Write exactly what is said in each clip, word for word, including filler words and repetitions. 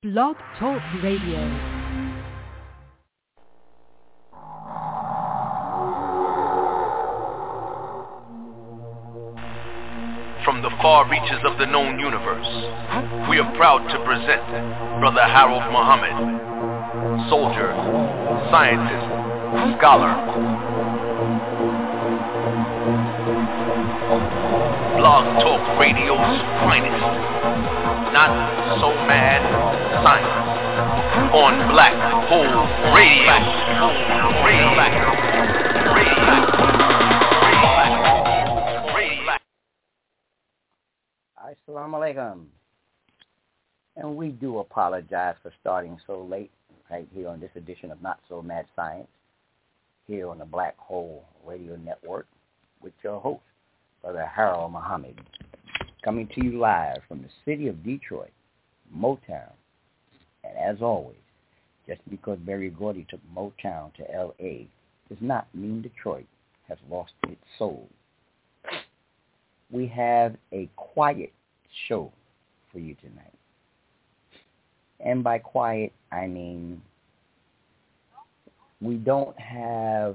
Blog Talk Radio. From the far reaches of the known universe, we are proud to present Brother Harold Muhammad, soldier, scientist, scholar, Blog Talk Radio's finest, not so mad science, on Black Hole Radio. Radio. Radio. Assalamu alaikum. And we do apologize for starting so late right here on this edition of Not So Mad Science, here on the Black Hole Radio Network, with your host, Brother Harold Muhammad, coming to you live from the city of Detroit, Motown. And as always, just because Berry Gordy took Motown to L A does not mean Detroit has lost its soul. We have a quiet show for you tonight. And by quiet, I mean we don't have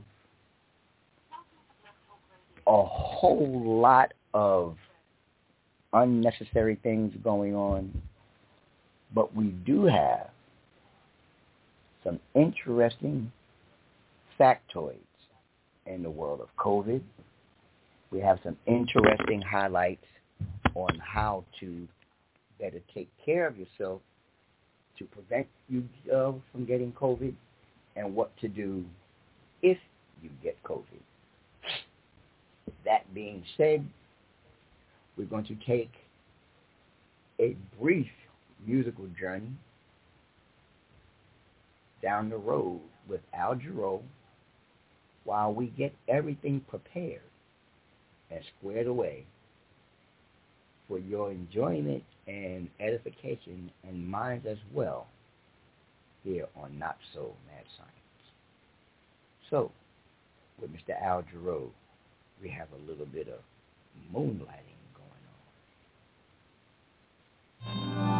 a whole lot of unnecessary things going on, but we do have some interesting factoids in the world of COVID. We have some interesting highlights on how to better take care of yourself to prevent you uh, from getting COVID, and what to do if you get COVID. That being said, we're going to take a brief musical journey down the road with Al Jarreau while we get everything prepared and squared away for your enjoyment and edification, and mine as well, here on Not So Mad Science. So, with Mister Al Jarreau, we have a little bit of moonlighting going on.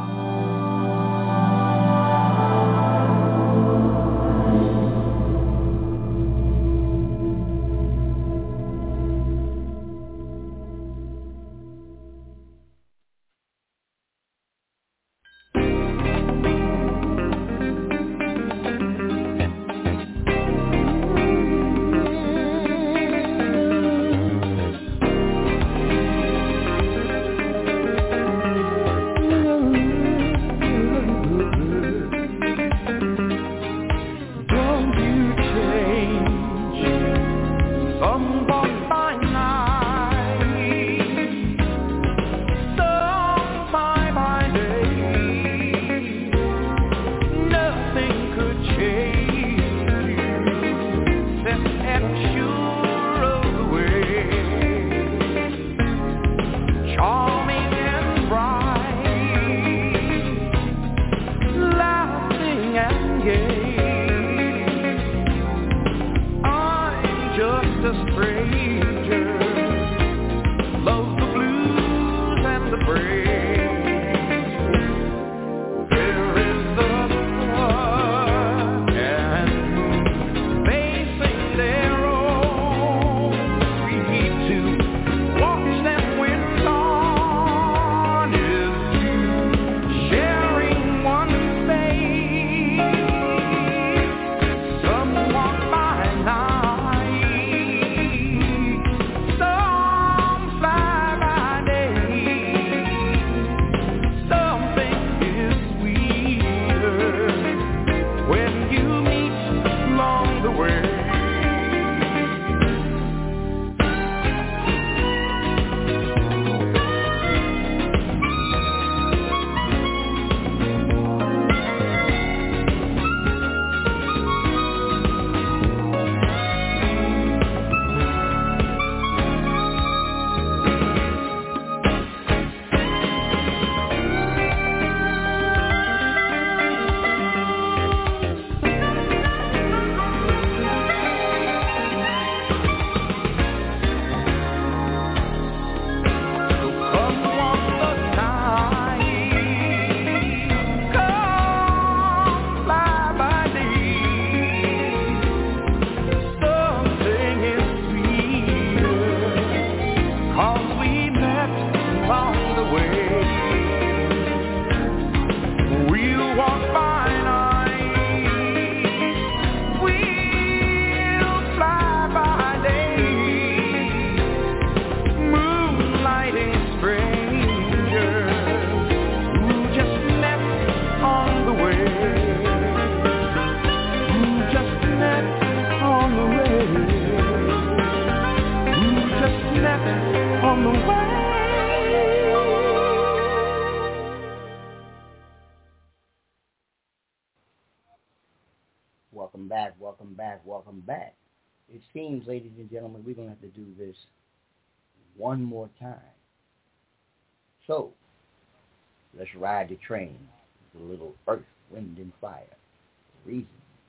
Welcome back, welcome back, welcome back. It seems, ladies and gentlemen, we're going to have to do this one more time. So, let's ride the train with a little earth, wind, and fire. Reason.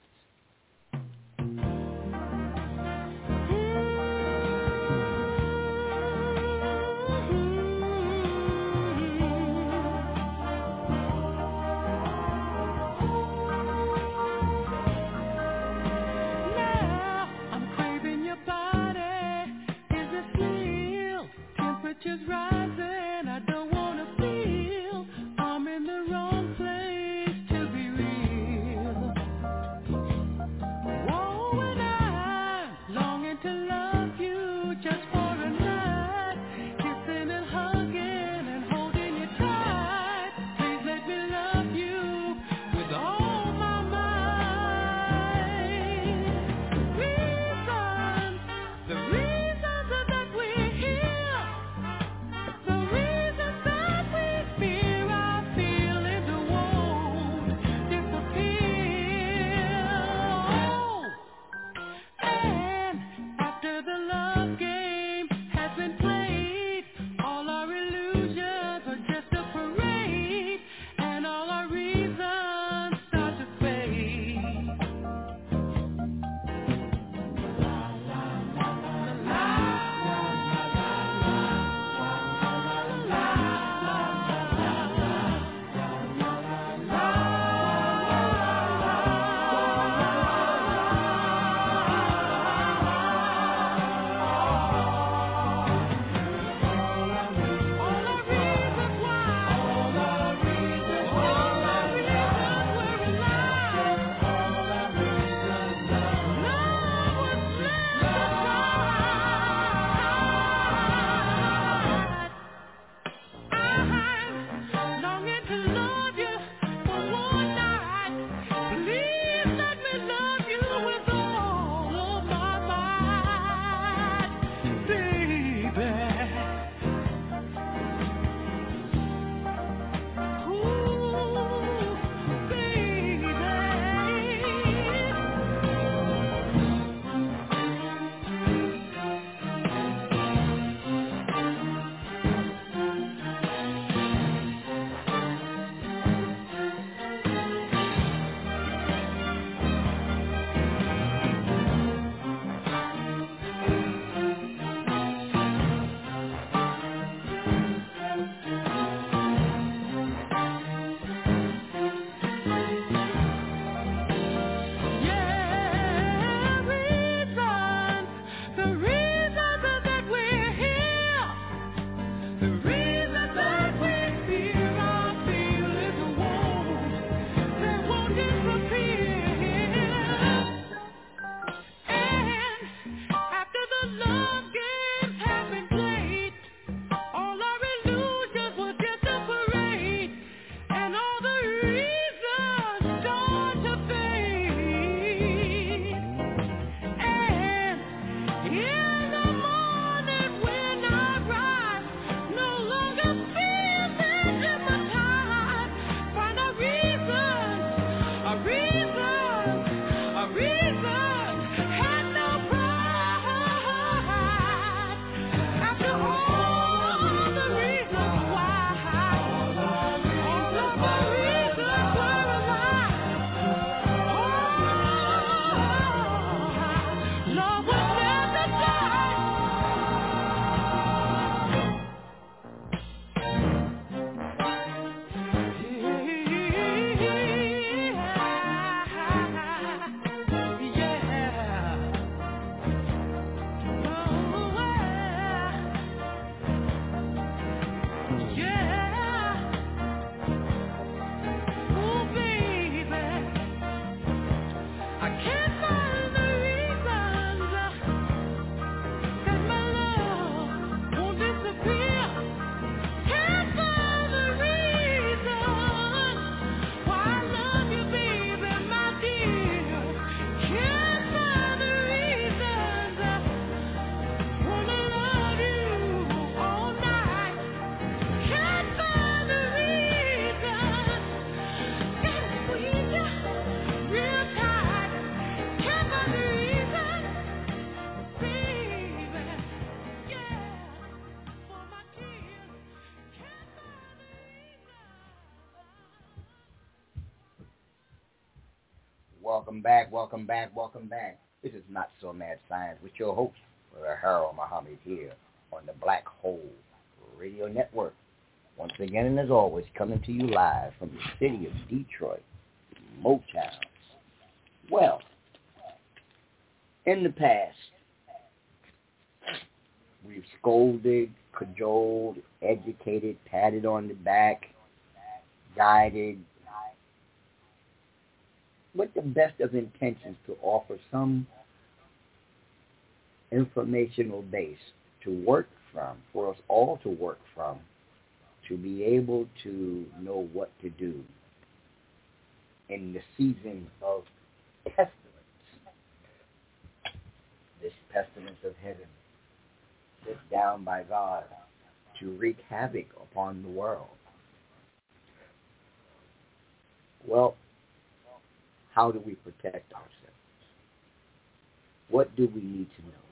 Temperature's rising, I don't wanna feel I'm in the wrong place to be real. welcome back, welcome back, welcome back. This is Not So Mad Science with your host, Brother Harold Muhammad, here on the Black Hole Radio Network. Once again, and as always, coming to you live from the city of Detroit, Motown. Well, in the past, we've scolded, cajoled, educated, patted on the back, guided, with the best of intentions to offer some informational base to work from, for us all to work from, to be able to know what to do in the season of pestilence, this pestilence of heaven, sent down by God to wreak havoc upon the world. Well, how do we protect ourselves? What do we need to know?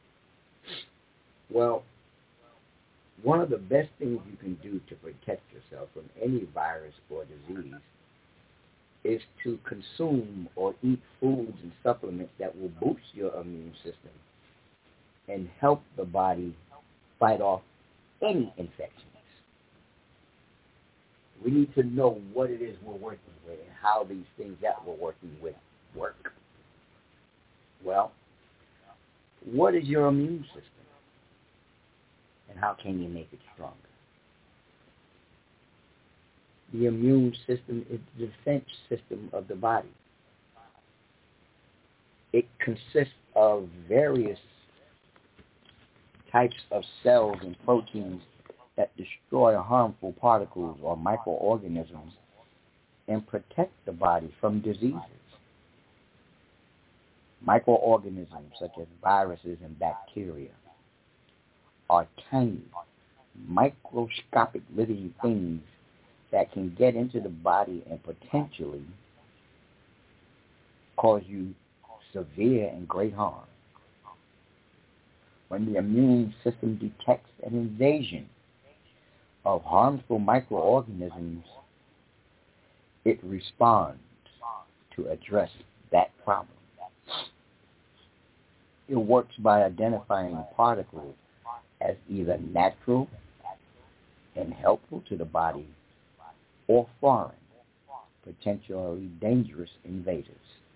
Well, one of the best things you can do to protect yourself from any virus or disease is to consume or eat foods and supplements that will boost your immune system and help the body fight off any infections. We need to know what it is we're working with and how these things that we're working with work. Well, what is your immune system? And how can you make it stronger? The immune system is the defense system of the body. It consists of various types of cells and proteins that destroy harmful particles or microorganisms and protect the body from diseases. Microorganisms such as viruses and bacteria are tiny, microscopic living things that can get into the body and potentially cause you severe and great harm. When the immune system detects an invasion of harmful microorganisms, it responds to address that problem. It works by identifying particles as either natural and helpful to the body or foreign, potentially dangerous invaders.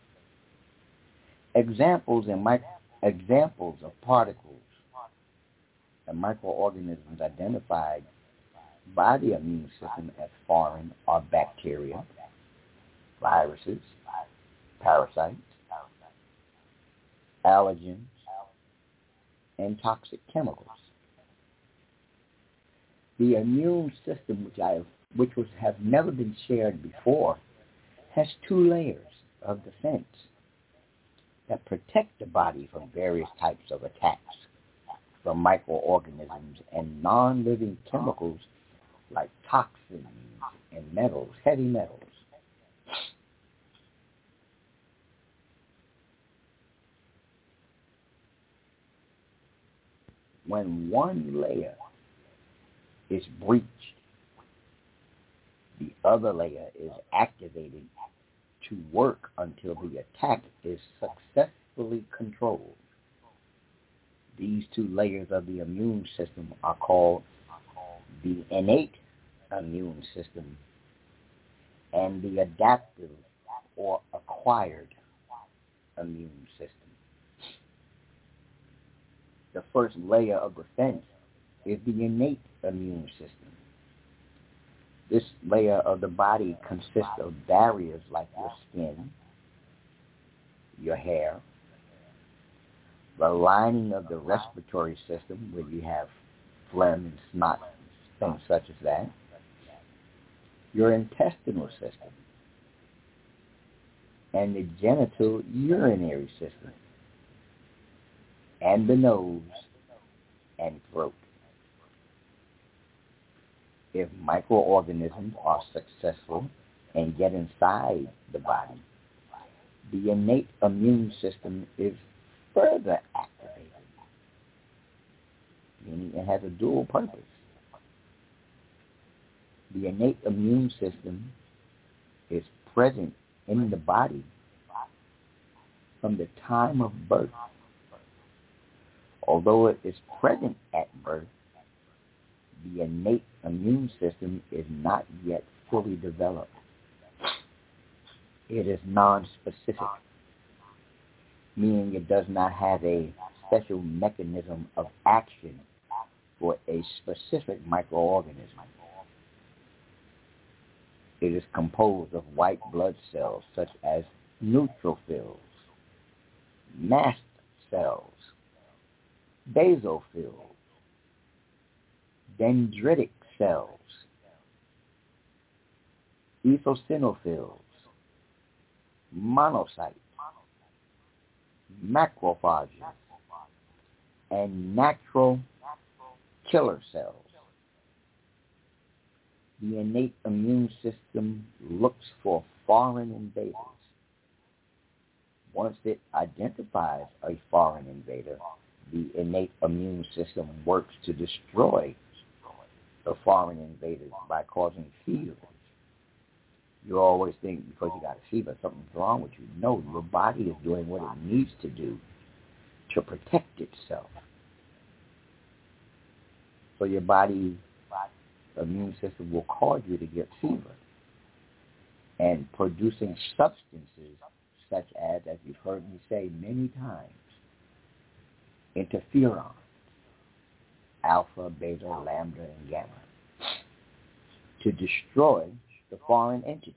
Examples and mi- examples of particles and microorganisms identified by the immune system as foreign are bacteria, viruses, parasites, allergens, and toxic chemicals. The immune system, which I have, which was have never been shared before, has two layers of defense that protect the body from various types of attacks from microorganisms and non-living chemicals like toxins and metals, heavy metals. When one layer is breached, the other layer is activated to work until the attack is successfully controlled. These two layers of the immune system are called the innate immune system and the adaptive or acquired immune system. The first layer of defense is the innate immune system. This layer of the body consists of barriers like your skin, your hair, the lining of the respiratory system where you have phlegm and snot, things such as that, your intestinal system, and the genital urinary system, and the nose and throat. If microorganisms are successful and get inside the body, the innate immune system is further activated, meaning it has a dual purpose. The innate immune system is present in the body from the time of birth. Although it is present at birth, the innate immune system is not yet fully developed. It is non-specific, meaning it does not have a special mechanism of action for a specific microorganism. It is composed of white blood cells such as neutrophils, mast cells, basophils, dendritic cells, eosinophils, monocytes, macrophages, and natural killer cells. The innate immune system looks for foreign invaders. Once it identifies a foreign invader, the innate immune system works to destroy the foreign invaders by causing fever. You always think because you got a fever, something's wrong with you. No, your body is doing what it needs to do to protect itself. So your body's immune system will cause you to get fever. And producing substances such as, as you've heard me say many times, interferon, alpha, beta, lambda, and gamma, to destroy the foreign entities.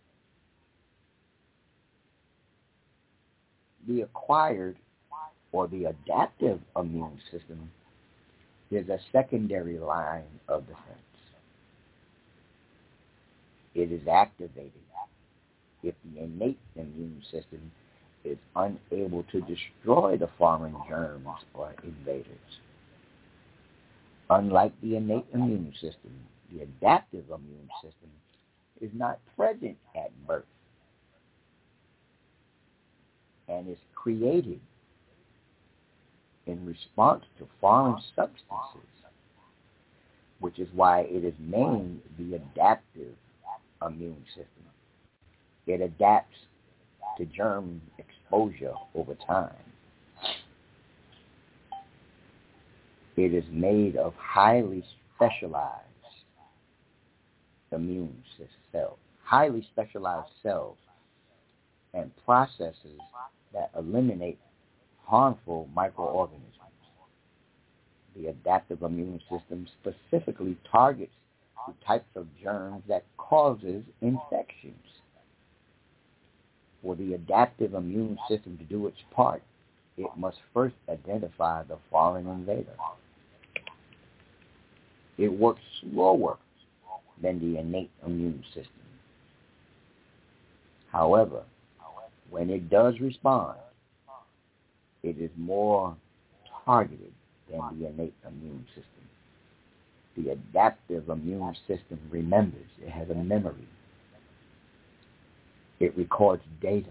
The acquired or the adaptive immune system is a secondary line of defense. It is activated if the innate immune system is unable to destroy the foreign germs or invaders. Unlike the innate immune system, the adaptive immune system is not present at birth and is created in response to foreign substances, which is why it is named the adaptive immune system. It adapts to germ exposure over time. It is made of highly specialized immune cells, highly specialized cells and processes that eliminate harmful microorganisms. The adaptive immune system specifically targets the types of germs that causes infections. For the adaptive immune system to do its part, it must first identify the foreign invader. It works slower than the innate immune system. However, when it does respond, it is more targeted than the innate immune system. The adaptive immune system remembers. It has a memory. It records data.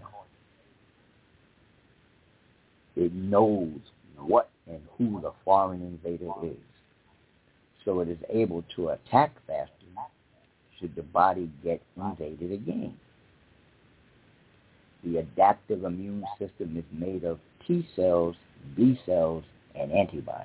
It knows what and who the foreign invader is, so it is able to attack faster should the body get invaded again. The adaptive immune system is made of T cells, B cells, and antibodies.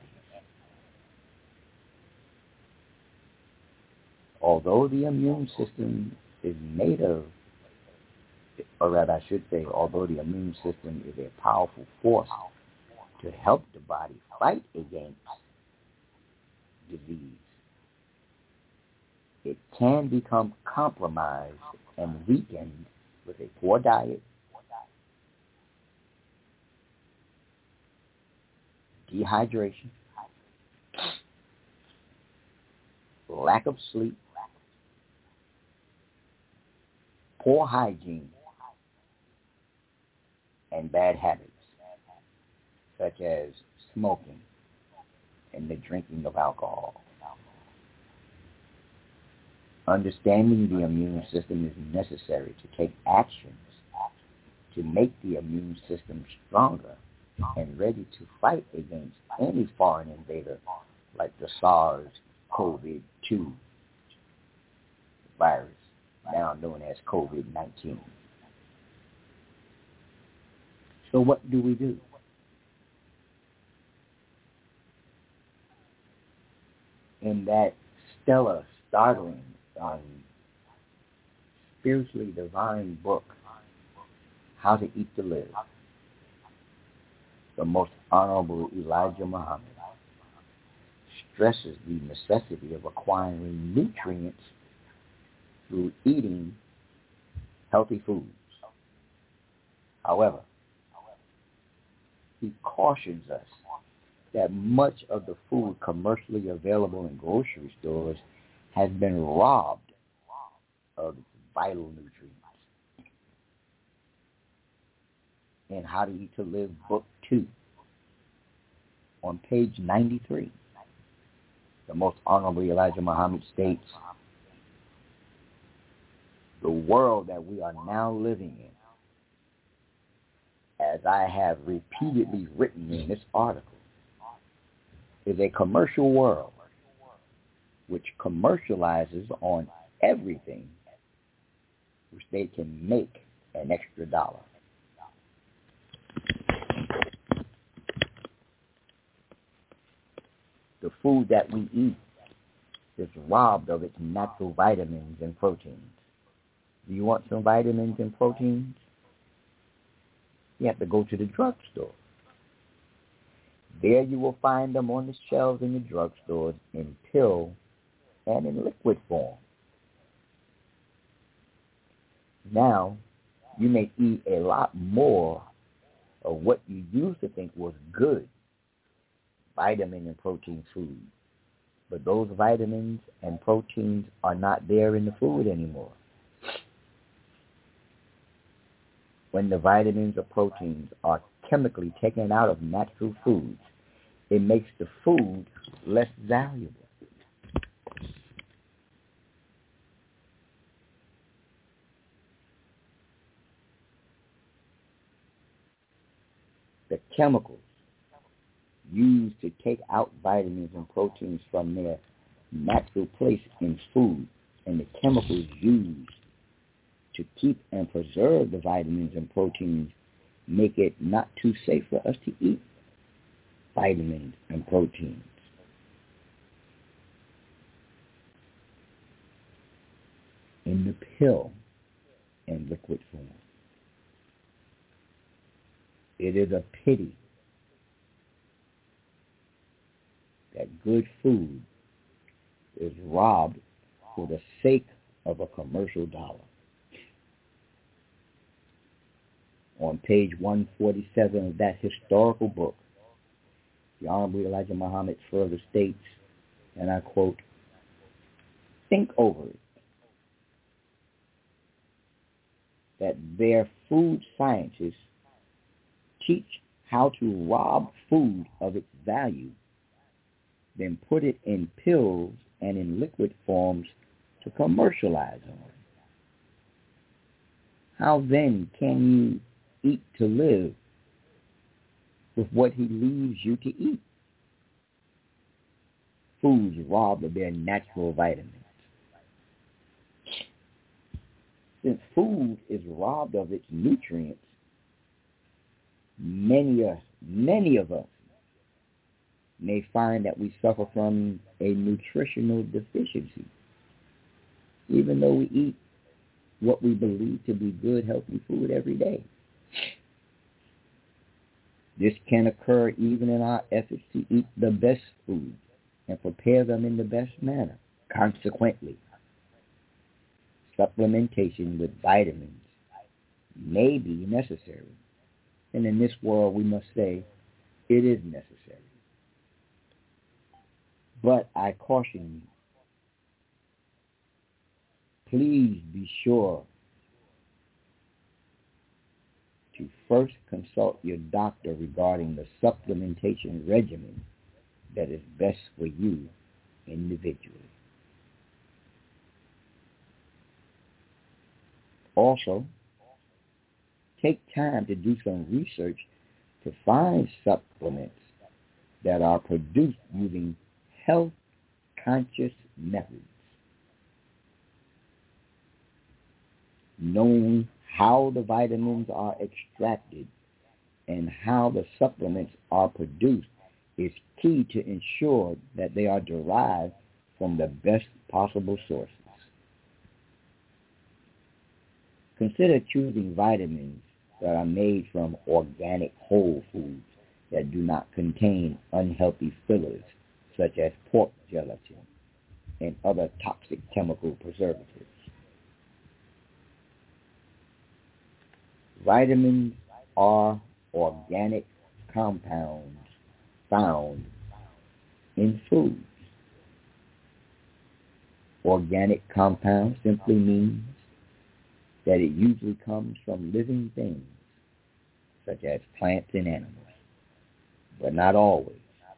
Although the immune system is made of, or rather I should say, although the immune system is a powerful force to help the body fight against disease, it can become compromised and weakened with a poor diet, dehydration, lack of sleep, poor hygiene, and bad habits, such as smoking and the drinking of alcohol. Understanding the immune system is necessary to take actions to make the immune system stronger and ready to fight against any foreign invader like the SARS CoV two virus, now known as COVID nineteen. So what do we do? In that stellar, startling, um, spiritually divine book, How to Eat to Live, the Most Honorable Elijah Muhammad stresses the necessity of acquiring nutrients through eating healthy foods. However, he cautions us that much of the food commercially available in grocery stores has been robbed of its vital nutrients. In How to Eat to Live, Book two, on page ninety-three, the Most Honorable Elijah Muhammad states, the world that we are now living in, as I have repeatedly written in this article, is a commercial world which commercializes on everything which they can make an extra dollar. The food that we eat is robbed of its natural vitamins and proteins. Do you want some vitamins and proteins? You have to go to the drugstore. There you will find them on the shelves in the drugstores in pill and in liquid form. Now, you may eat a lot more of what you used to think was good, vitamin and protein food. But those vitamins and proteins are not there in the food anymore. When the vitamins or proteins are chemically taken out of natural foods, it makes the food less valuable. The chemicals used to take out vitamins and proteins from their natural place in food, and the chemicals used to keep and preserve the vitamins and proteins make it not too safe for us to eat vitamins and proteins. In the pill and liquid form. It is a pity that good food is robbed for the sake of a commercial dollar. On page one forty-seven of that historical book, the Honorable Elijah Muhammad further states, and I quote, think over it, that their food scientists teach how to rob food of its value, then put it in pills and in liquid forms to commercialize on it. How then can you eat to live with what he leaves you to eat? Foods robbed of their natural vitamins. Since food is robbed of its nutrients, many of, many of us may find that we suffer from a nutritional deficiency, even though we eat what we believe to be good, healthy food every day. This can occur even in our efforts to eat the best food and prepare them in the best manner. Consequently, supplementation with vitamins may be necessary. And in this world, we must say, it is necessary. But I caution you, please be sure to first consult your doctor regarding the supplementation regimen that is best for you individually. Also, take time to do some research to find supplements that are produced using health-conscious methods. Knowing how the vitamins are extracted and how the supplements are produced is key to ensure that they are derived from the best possible sources. Consider choosing vitamins that are made from organic whole foods that do not contain unhealthy fillers such as pork gelatin and other toxic chemical preservatives. Vitamins are organic compounds found in foods. Organic compound simply means that it usually comes from living things, such as plants and animals, but not always.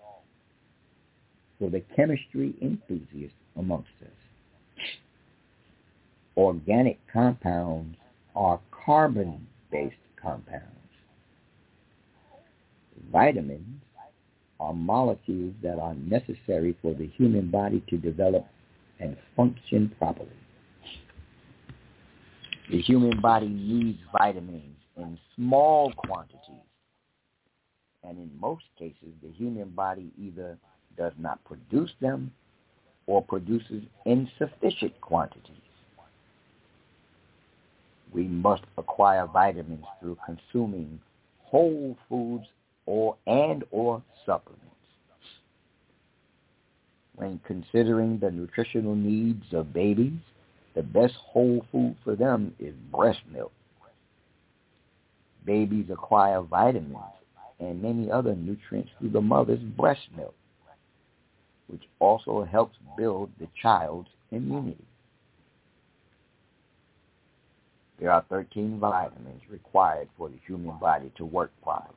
For the chemistry enthusiasts amongst us, organic compounds are carbon-based compounds. Vitamins are molecules that are necessary for the human body to develop and function properly. The human body needs vitamins in small quantities, and in most cases, the human body either does not produce them or produces insufficient quantities. We must acquire vitamins through consuming whole foods or and or supplements. When considering the nutritional needs of babies, the best whole food for them is breast milk. Babies acquire vitamins and many other nutrients through the mother's breast milk, which also helps build the child's immunity. There are thirteen vitamins required for the human body to work properly.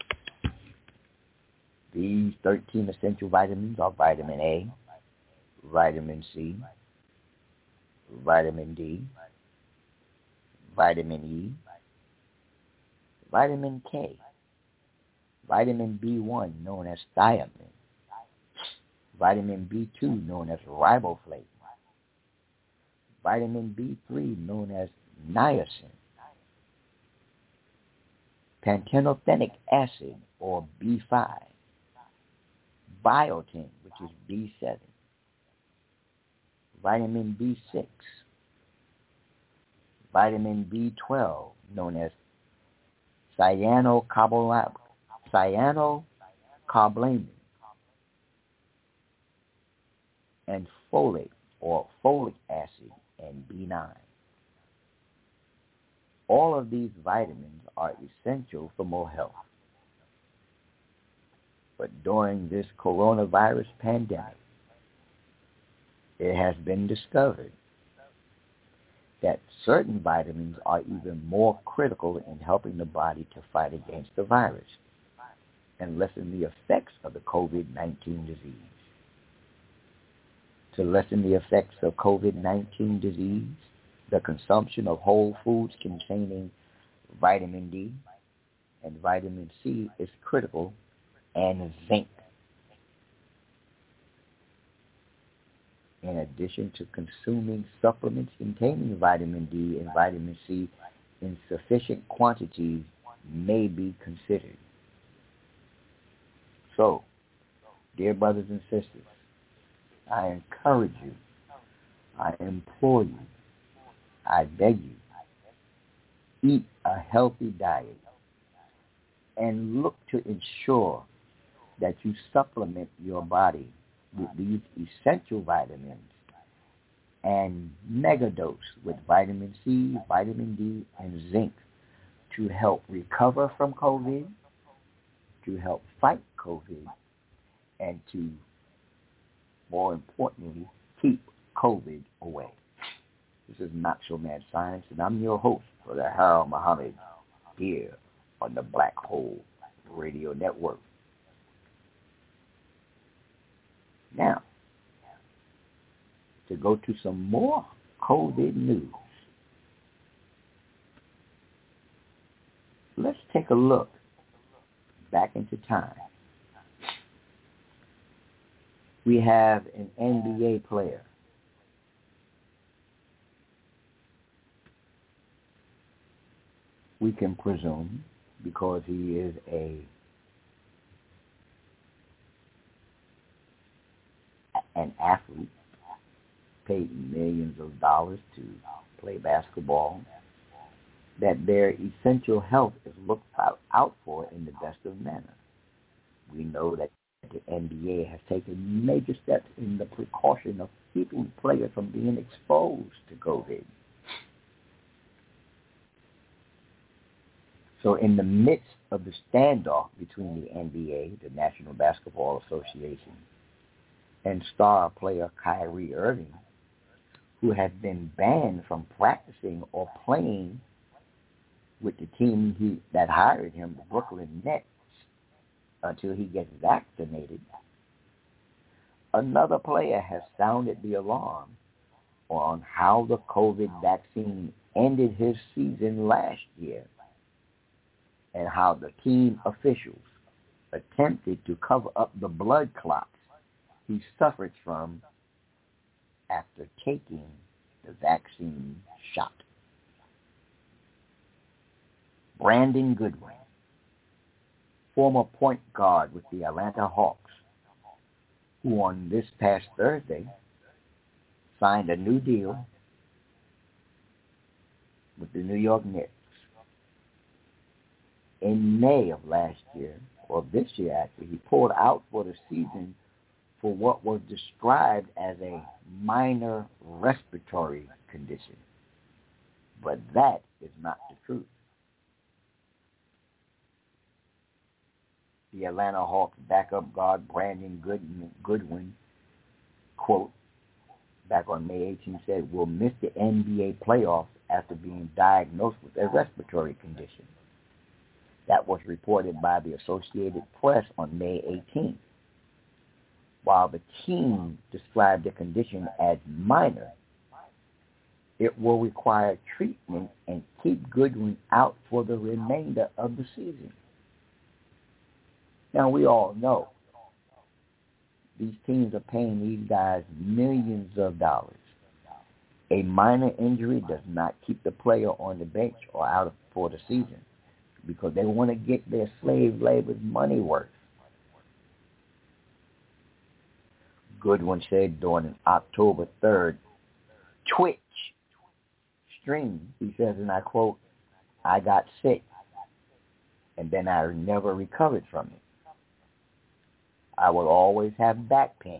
These thirteen essential vitamins are vitamin A, vitamin C, vitamin D, vitamin E, vitamin K, vitamin B one known as thiamine, vitamin B two known as riboflavin, vitamin B three known as niacin, pantothenic acid or B five, biotin, which is B seven, vitamin B six, vitamin B twelve, known as cyanocobalamin, cyanocobalamin, and folate or folic acid and B nine. All of these vitamins are essential for more health. But during this coronavirus pandemic, it has been discovered that certain vitamins are even more critical in helping the body to fight against the virus and lessen the effects of the COVID nineteen disease. To lessen the effects of COVID nineteen disease, the consumption of whole foods containing vitamin D and vitamin C is critical, and zinc. In addition to consuming supplements containing vitamin D and vitamin C in sufficient quantities may be considered. So, dear brothers and sisters, I encourage you, I implore you, I beg you, eat a healthy diet and look to ensure that you supplement your body with these essential vitamins and megadose with vitamin C, vitamin D, and zinc to help recover from COVID, to help fight COVID, and to, more importantly, keep COVID away. This is Not So Mad Science, and I'm your host, Brother Harold Muhammad, here on the Black Hole Radio Network. Now, to go to some more COVID news, let's take a look back into time. We have an N B A player we can presume because he is a an athlete, paid millions of dollars to play basketball, that their essential health is looked out, out for in the best of manner. We know that the N B A has taken major steps in the precaution of keeping players from being exposed to COVID. So in the midst of the standoff between the N B A, the National Basketball Association, and star player Kyrie Irving, who has been banned from practicing or playing with the team he, that hired him, the Brooklyn Nets, until he gets vaccinated, another player has sounded the alarm on how the COVID vaccine ended his season last year and how the team officials attempted to cover up the blood clots he suffered from after taking the vaccine shot. Brandon Goodwin, former point guard with the Atlanta Hawks, who on this past Thursday signed a new deal with the New York Knicks. In May of last year, or this year actually, he pulled out for the season for what was described as a minor respiratory condition. But that is not the truth. The Atlanta Hawks backup guard Brandon Goodwin, quote, back on May eighteenth said, will miss the N B A playoffs after being diagnosed with a respiratory condition. That was reported by the Associated Press on May eighteenth. While the team described the condition as minor, it will require treatment and keep Goodwin out for the remainder of the season. Now, we all know these teams are paying these guys millions of dollars. A minor injury does not keep the player on the bench or out for the season because they want to get their slave labor's money worth. Goodwin said during an October third Twitch stream, he says, and I quote, I got sick and then I never recovered from it. I would always have back pain.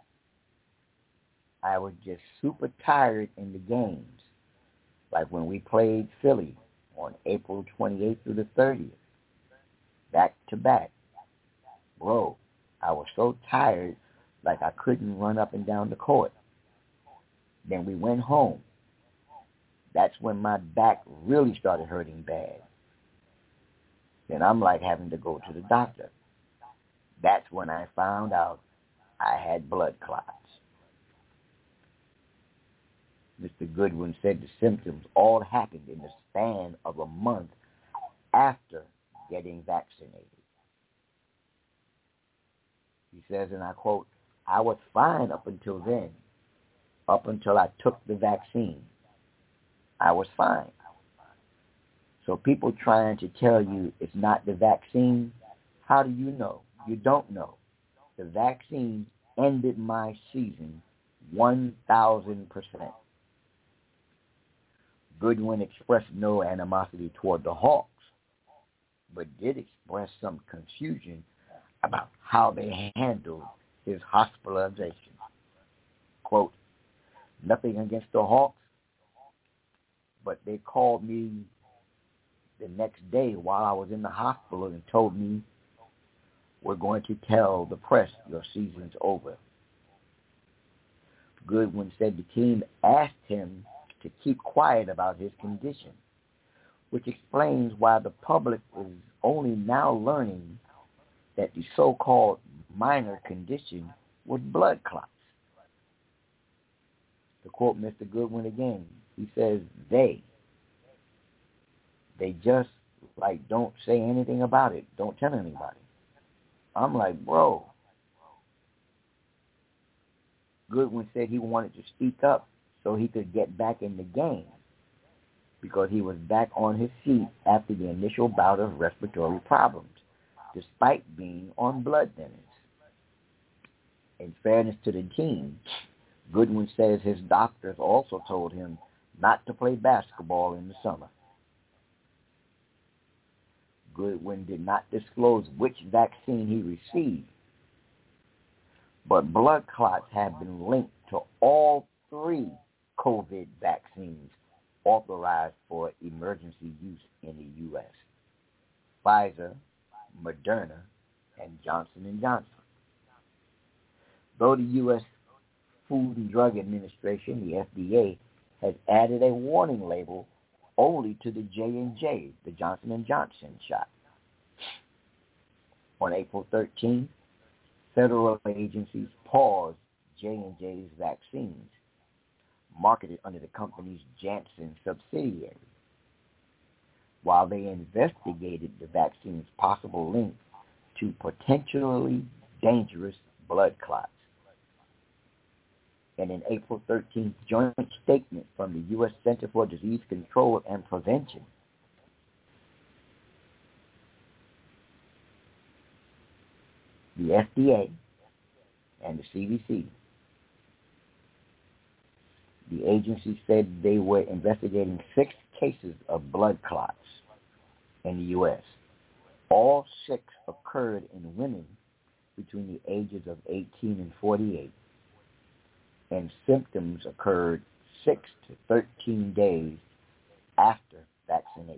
I was just super tired in the games, like when we played Philly on April twenty-eighth through the thirtieth, back to back. Bro, I was so tired, like I couldn't run up and down the court. Then we went home. That's when my back really started hurting bad. Then I'm like having to go to the doctor. That's when I found out I had blood clots. Mister Goodwin said the symptoms all happened in the span of a month after getting vaccinated. He says, and I quote, I was fine up until then, up until I took the vaccine. I was fine. So people trying to tell you it's not the vaccine, how do you know? You don't know. The vaccine ended my season one thousand percent. Goodwin expressed no animosity toward the Hawks, but did express some confusion about how they handled his hospitalization. Quote, nothing against the Hawks, but they called me the next day while I was in the hospital and told me, we're going to tell the press your season's over. Goodwin said the team asked him to keep quiet about his condition, which explains why the public is only now learning that the so-called minor condition was blood clots. To quote Mister Goodwin again, he says, they, they just, like, don't say anything about it. Don't tell anybody. I'm like, bro. Goodwin said he wanted to speak up so he could get back in the game. because he was back on his feet after the initial bout of respiratory problems, despite being on blood thinners. In fairness to the team, Goodwin says his doctors also told him not to play basketball in the summer. Goodwin did not disclose which vaccine he received, but blood clots have been linked to all three COVID vaccines authorized for emergency use in the U S: Pfizer, Moderna, and Johnson and Johnson. Though the U S Food and Drug Administration, the F D A, has added a warning label only to the J and J, the Johnson and Johnson shot. On April thirteenth, federal agencies paused J and J's vaccines, marketed under the company's Janssen subsidiary, while they investigated the vaccine's possible link to potentially dangerous blood clots. In an April thirteenth joint statement from the U S Center for Disease Control and Prevention, the F D A, and the C D C, the agency said they were investigating six cases of blood clots in the U S. All six occurred in women between the ages of eighteen and forty-eight, and symptoms occurred six to thirteen days after vaccination.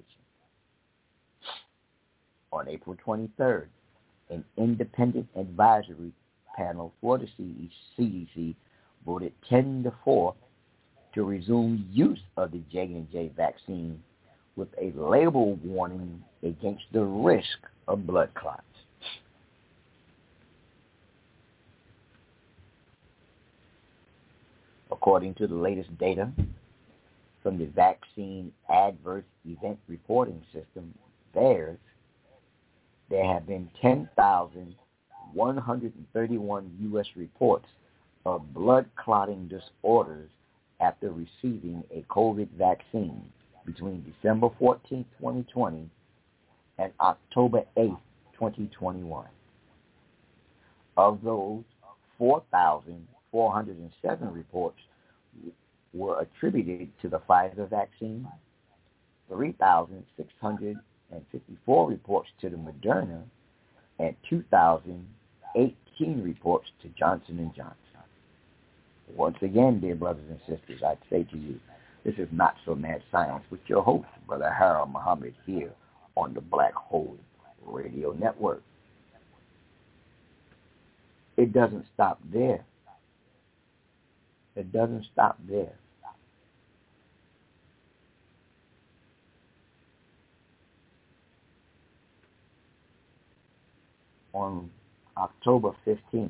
On April twenty-third, an independent advisory panel for the C D C voted ten to four to resume use of the J and J vaccine with a label warning against the risk of blood clots. According to the latest data from the Vaccine Adverse Event Reporting System, VAERS, there have been ten thousand one hundred thirty-one U S reports of blood clotting disorders after receiving a COVID vaccine between December fourteenth, twenty twenty and October eighth, twenty twenty-one. Of those, four thousand four hundred seven reports were attributed to the Pfizer vaccine, three thousand six hundred fifty-four reports to the Moderna, and two thousand eighteen reports to Johnson and Johnson. Once again, dear brothers and sisters, I'd say to you, this is Not So Mad Science with your host, Brother Harold Muhammad, here on the Black Hole Radio Network. It doesn't stop there. It doesn't stop there. On October fifteenth,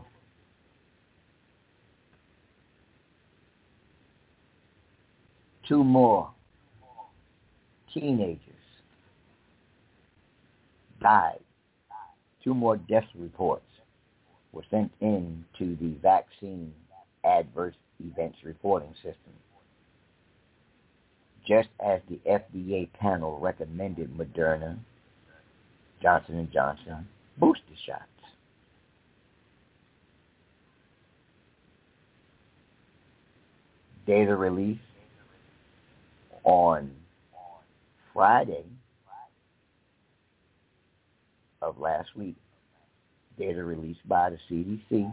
two more teenagers died. Two more death reports were sent in to the Vaccine Adverse Events Reporting System, just as the F D A panel recommended Moderna, Johnson and Johnson booster shots. Data released on Friday of last week, data released by the C D C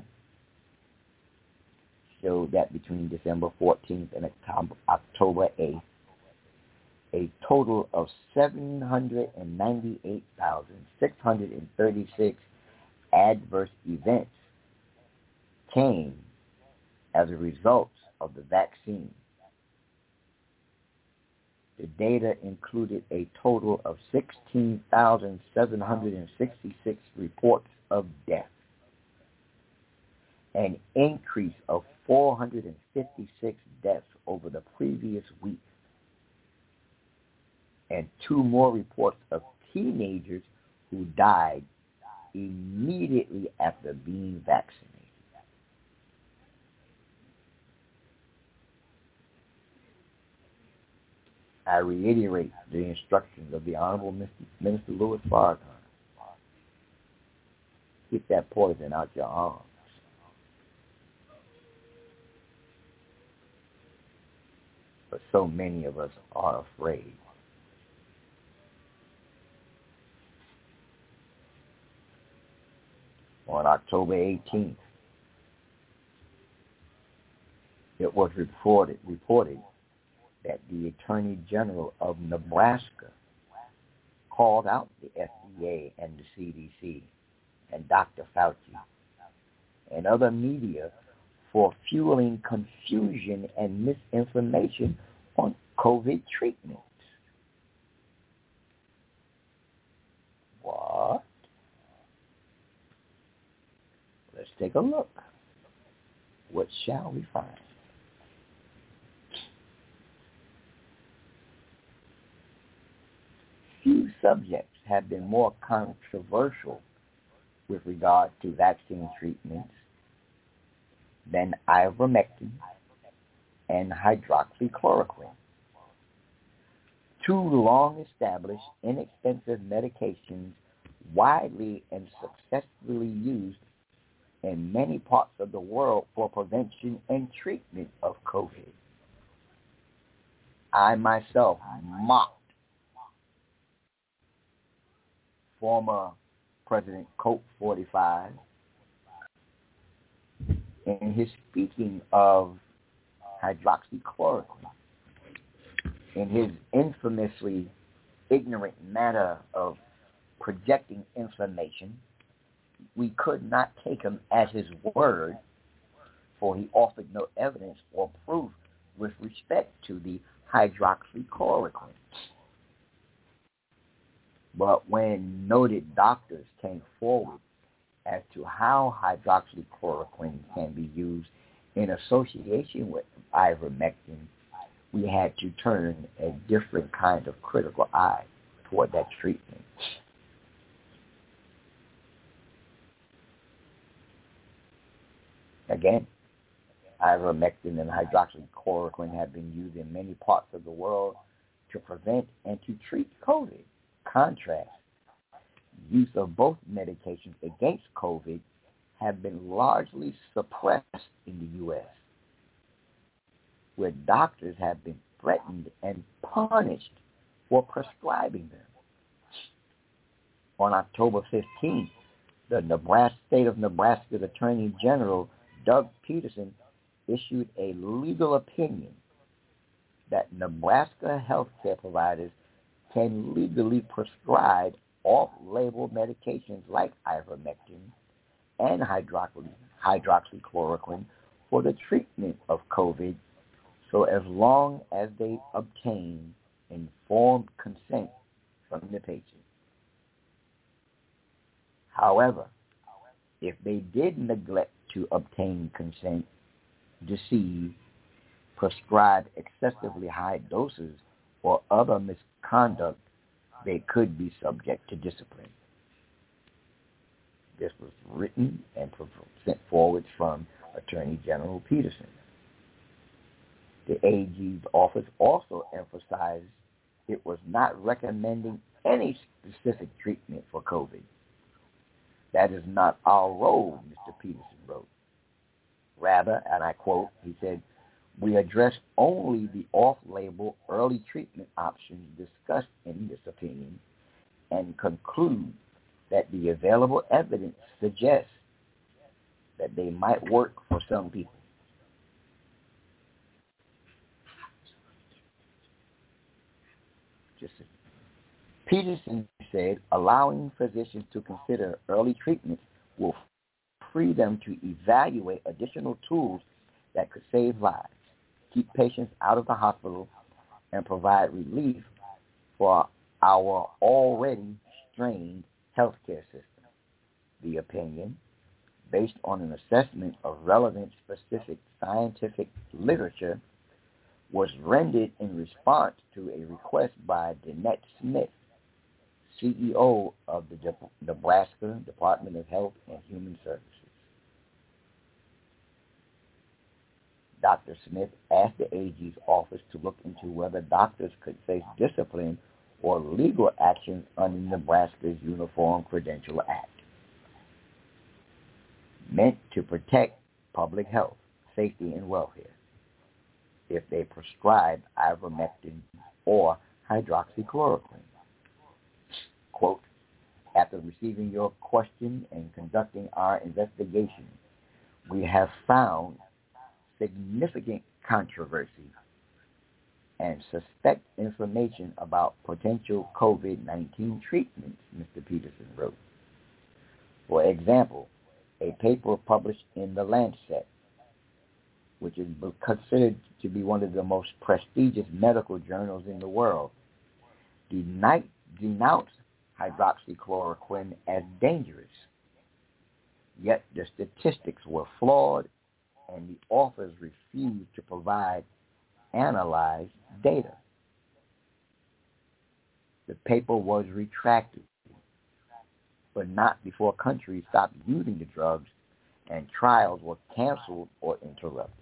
showed that between December fourteenth and October eighth, a total of seven hundred ninety-eight thousand six hundred thirty-six adverse events came as a result of the vaccine. The data included a total of sixteen thousand seven hundred sixty-six reports of death, an increase of four hundred fifty-six deaths over the previous week, and two more reports of teenagers who died immediately after being vaccinated. I reiterate the instructions of the Honorable Minister Louis Farrakhan. Get that poison out your arms. But so many of us are afraid. On October eighteenth, it was reported reported that the Attorney General of Nebraska called out the F D A and the C D C and Doctor Fauci and other media for fueling confusion and misinformation on COVID treatments. What? Let's take a look. What shall we find? Few subjects have been more controversial with regard to vaccine treatments than ivermectin and hydroxychloroquine, two long-established, inexpensive medications widely and successfully used in many parts of the world for prevention and treatment of COVID. I myself mocked former President Colt forty-five in his speaking of hydroxychloroquine, in his infamously ignorant manner of projecting information. We could not take him at his word, for he offered no evidence or proof with respect to the hydroxychloroquine. But when noted doctors came forward as to how hydroxychloroquine can be used in association with ivermectin, we had to turn a different kind of critical eye toward that treatment. Again, ivermectin and hydroxychloroquine have been used in many parts of the world to prevent and to treat COVID. Contrast, use of both medications against COVID have been largely suppressed in the U S, where doctors have been threatened and punished for prescribing them. On October fifteenth, the Nebraska State of Nebraska's Attorney General, Doug Peterson, issued a legal opinion that Nebraska healthcare providers can legally prescribe off-label medications like ivermectin and hydroxy, hydroxychloroquine for the treatment of COVID, so as long as they obtain informed consent from the patient. However, if they did neglect to obtain consent, deceive, prescribe excessively high doses, or other misconduct, they could be subject to discipline. This was written and sent forward from Attorney General Peterson. The A G's office also emphasized it was not recommending any specific treatment for COVID. That is not our role, Mister Peterson wrote. Rather, and I quote, he said, "We address only the off-label early treatment options discussed in this opinion and conclude that the available evidence suggests that they might work for some people." Just Peterson said, allowing physicians to consider early treatments will free them to evaluate additional tools that could save lives, keep patients out of the hospital, and provide relief for our already strained healthcare system. The opinion, based on an assessment of relevant specific scientific literature, was rendered in response to a request by Danette Smith, C E O of the Nebraska Department of Health and Human Services. Doctor Smith asked the A G's office to look into whether doctors could face discipline or legal actions under Nebraska's Uniform Credential Act, meant to protect public health, safety, and welfare, if they prescribe ivermectin or hydroxychloroquine. Quote, after receiving your question and conducting our investigation, we have found significant controversy and suspect information about potential COVID nineteen treatments, Mister Peterson wrote. For example, a paper published in The Lancet, which is considered to be one of the most prestigious medical journals in the world, denounced hydroxychloroquine as dangerous. Yet the statistics were flawed, and the authors refused to provide analyzed data. The paper was retracted, but not before countries stopped using the drugs and trials were canceled or interrupted.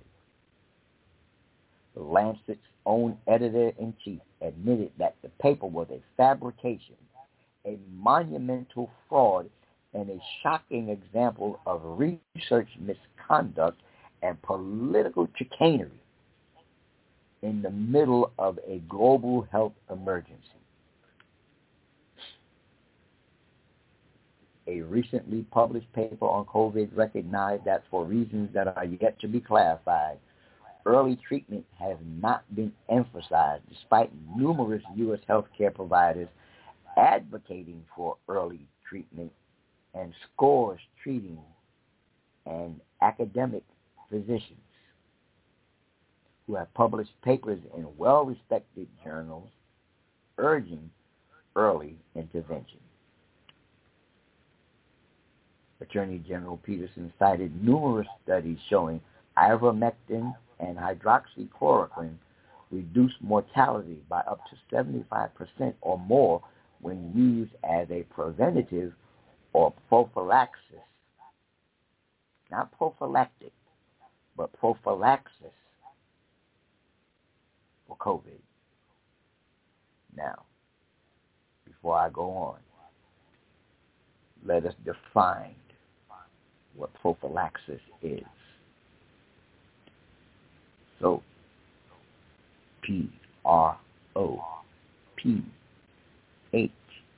The Lancet's own editor-in-chief admitted that the paper was a fabrication, a monumental fraud, and a shocking example of research misconduct and political chicanery in the middle of a global health emergency. A recently published paper on COVID recognized that for reasons that are yet to be clarified, early treatment has not been emphasized despite numerous U S healthcare providers advocating for early treatment and scores treating and academic physicians who have published papers in well-respected journals urging early intervention. Attorney General Peterson cited numerous studies showing ivermectin and hydroxychloroquine reduce mortality by up to seventy-five percent or more when used as a preventative or prophylaxis. Not prophylactic, but prophylaxis for COVID. Now, before I go on, let us define what prophylaxis is. So, P R O P H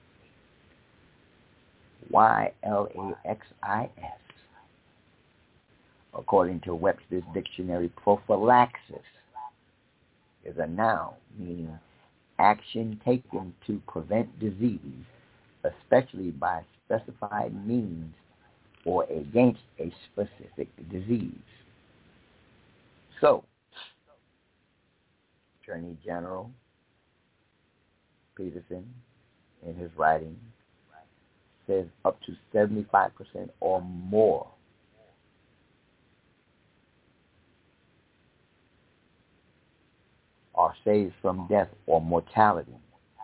Y L A X I S. According to Webster's Dictionary, prophylaxis is a noun meaning action taken to prevent disease, especially by specified means or against a specific disease. So, Attorney General Peterson, in his writing, says up to seventy-five percent or more are saved from death or mortality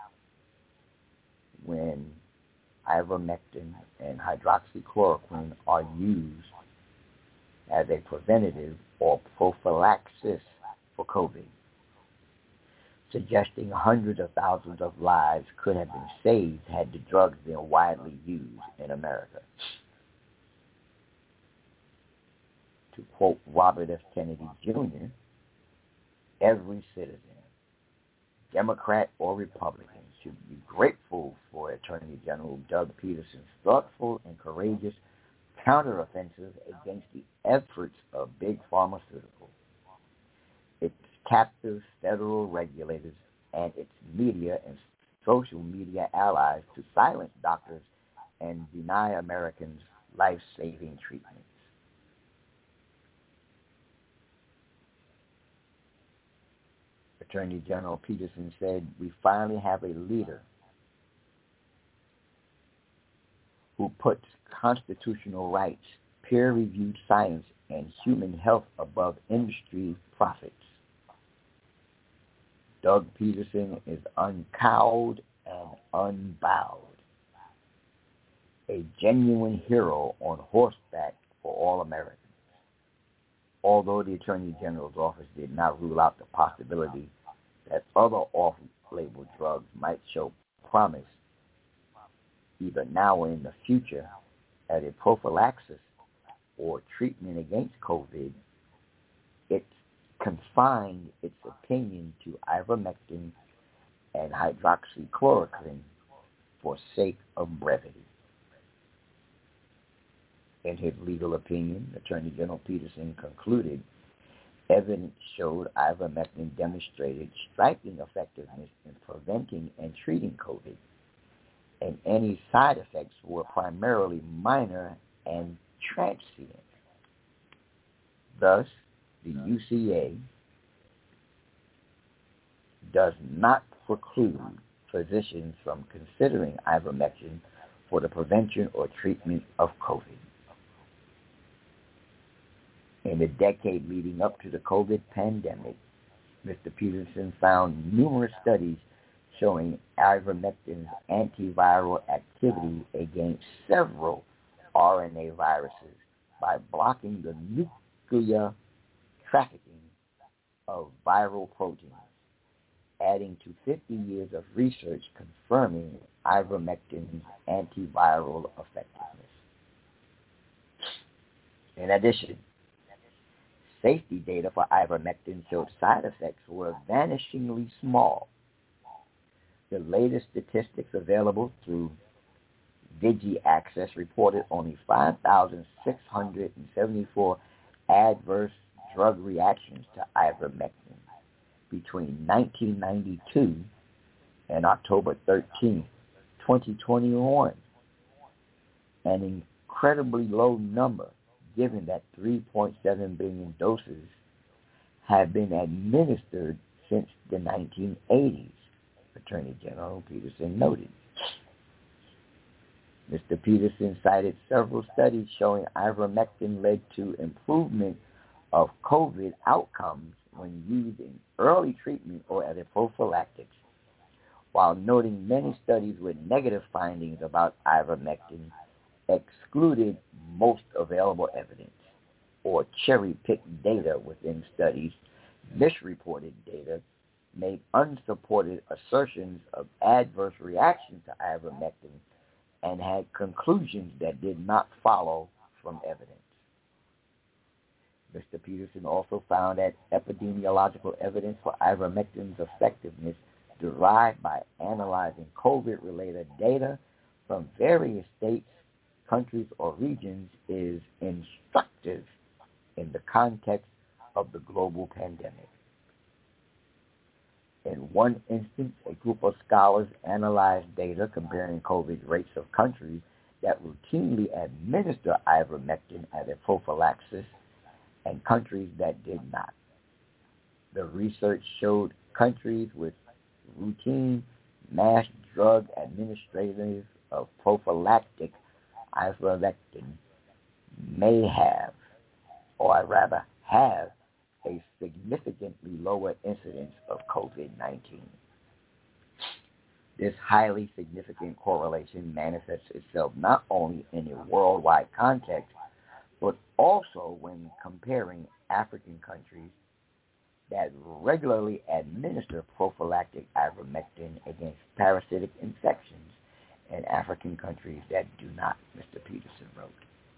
when ivermectin and hydroxychloroquine are used as a preventative or prophylaxis for COVID, suggesting hundreds of thousands of lives could have been saved had the drugs been widely used in America. To quote Robert F. Kennedy Junior, every citizen, Democrat or Republican, should be grateful for Attorney General Doug Peterson's thoughtful and courageous counteroffensive against the efforts of big pharmaceuticals, its captive federal regulators, and its media and social media allies to silence doctors and deny Americans life-saving treatments. Attorney General Peterson said, "We finally have a leader who puts constitutional rights, peer-reviewed science, and human health above industry profits. Doug Peterson is uncowed and unbowed, a genuine hero on horseback for all Americans. although the Attorney General's office did not rule out the possibility that other off-label drugs might show promise either now or in the future as a prophylaxis or treatment against COVID, it confined its opinion to ivermectin and hydroxychloroquine for sake of brevity. In his legal opinion, Attorney General Peterson concluded evidence showed ivermectin demonstrated striking effectiveness in preventing and treating COVID, and any side effects were primarily minor and transient. Thus, the U C A does not preclude physicians from considering ivermectin for the prevention or treatment of COVID. In the decade leading up to the COVID pandemic, Mister Peterson found numerous studies showing ivermectin's antiviral activity against several R N A viruses by blocking the nuclear trafficking of viral proteins, adding to fifty years of research confirming ivermectin's antiviral effectiveness. In addition, safety data for ivermectin showed side effects were vanishingly small. The latest statistics available through DigiAccess reported only five thousand six hundred seventy-four adverse drug reactions to ivermectin between nineteen ninety-two and October thirteenth, twenty twenty-one, an incredibly low number given that three point seven billion doses have been administered since the nineteen eighties, Attorney General Peterson noted. Mister Peterson cited several studies showing ivermectin led to improvement of COVID outcomes when used in early treatment or as a prophylactic, while noting many studies with negative findings about ivermectin excluded most available evidence or cherry-picked data within studies, misreported data, made unsupported assertions of adverse reactions to ivermectin, and had conclusions that did not follow from evidence. Mister Peterson also found that epidemiological evidence for ivermectin's effectiveness derived by analyzing COVID-related data from various states, countries, or regions is instructive in the context of the global pandemic. In one instance, a group of scholars analyzed data comparing COVID rates of countries that routinely administer ivermectin as a prophylaxis and countries that did not. The research showed countries with routine mass drug administration of prophylactic ivermectin may have, or rather have, a significantly lower incidence of COVID nineteen. This highly significant correlation manifests itself not only in a worldwide context, but also when comparing African countries that regularly administer prophylactic ivermectin against parasitic infections and African countries that do not, Mister Peterson wrote.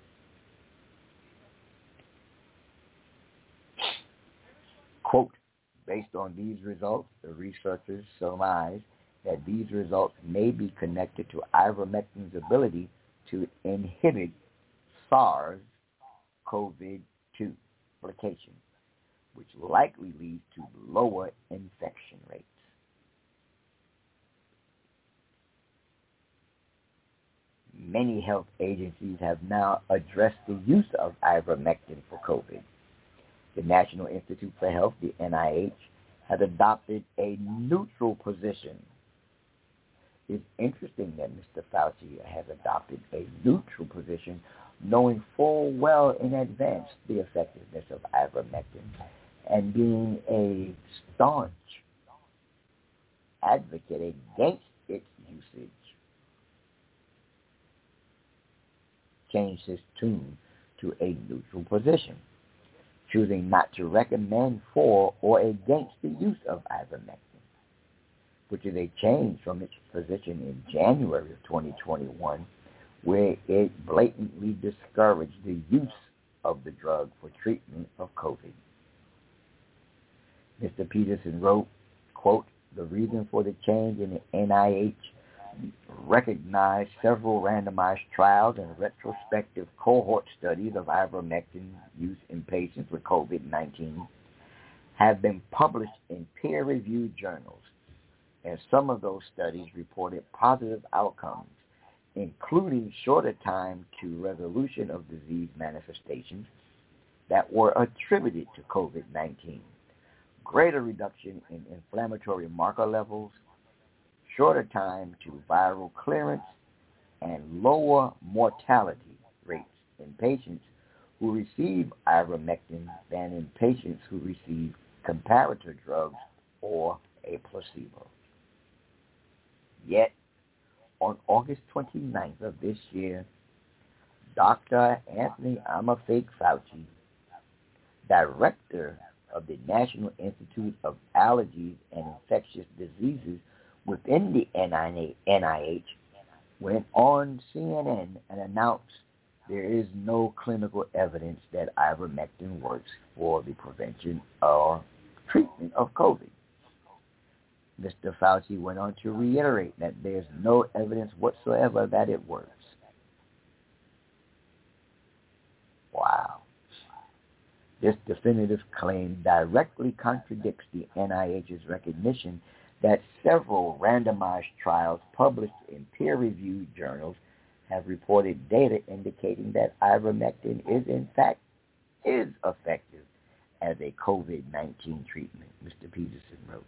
Quote, based on these results, the researchers surmise that these results may be connected to ivermectin's ability to inhibit SARS-C o V two replication, which likely leads to lower infection rates. Many health agencies have now addressed the use of ivermectin for COVID. The National Institute for Health, the N I H, has adopted a neutral position. It's interesting that Mister Fauci has adopted a neutral position, knowing full well in advance the effectiveness of ivermectin and being a staunch advocate against its usage. Changed his tune to a neutral position. choosing not to recommend for or against the use of ivermectin, which is a change from its position in January of twenty twenty-one, where it blatantly discouraged the use of the drug for treatment of COVID. Mister Peterson wrote, quote, "The reason for the change in the N I H recognized several randomized trials and retrospective cohort studies of ivermectin use in patients with COVID nineteen have been published in peer-reviewed journals, and some of those studies reported positive outcomes, including shorter time to resolution of disease manifestations that were attributed to COVID nineteen, greater reduction in inflammatory marker levels, shorter time to viral clearance, and lower mortality rates in patients who receive ivermectin than in patients who receive comparator drugs or a placebo." Yet, on August twenty-ninth of this year, Doctor Anthony Amafake Fauci, director of the National Institute of Allergies and Infectious Diseases within the N I H, went on C N N and announced there is no clinical evidence that ivermectin works for the prevention or treatment of COVID. Mister Fauci went on to reiterate that there's no evidence whatsoever that it works. Wow. This definitive claim directly contradicts the N I H's recognition that several randomized trials published in peer-reviewed journals have reported data indicating that ivermectin is in fact is effective as a COVID nineteen treatment, Mister Peterson wrote.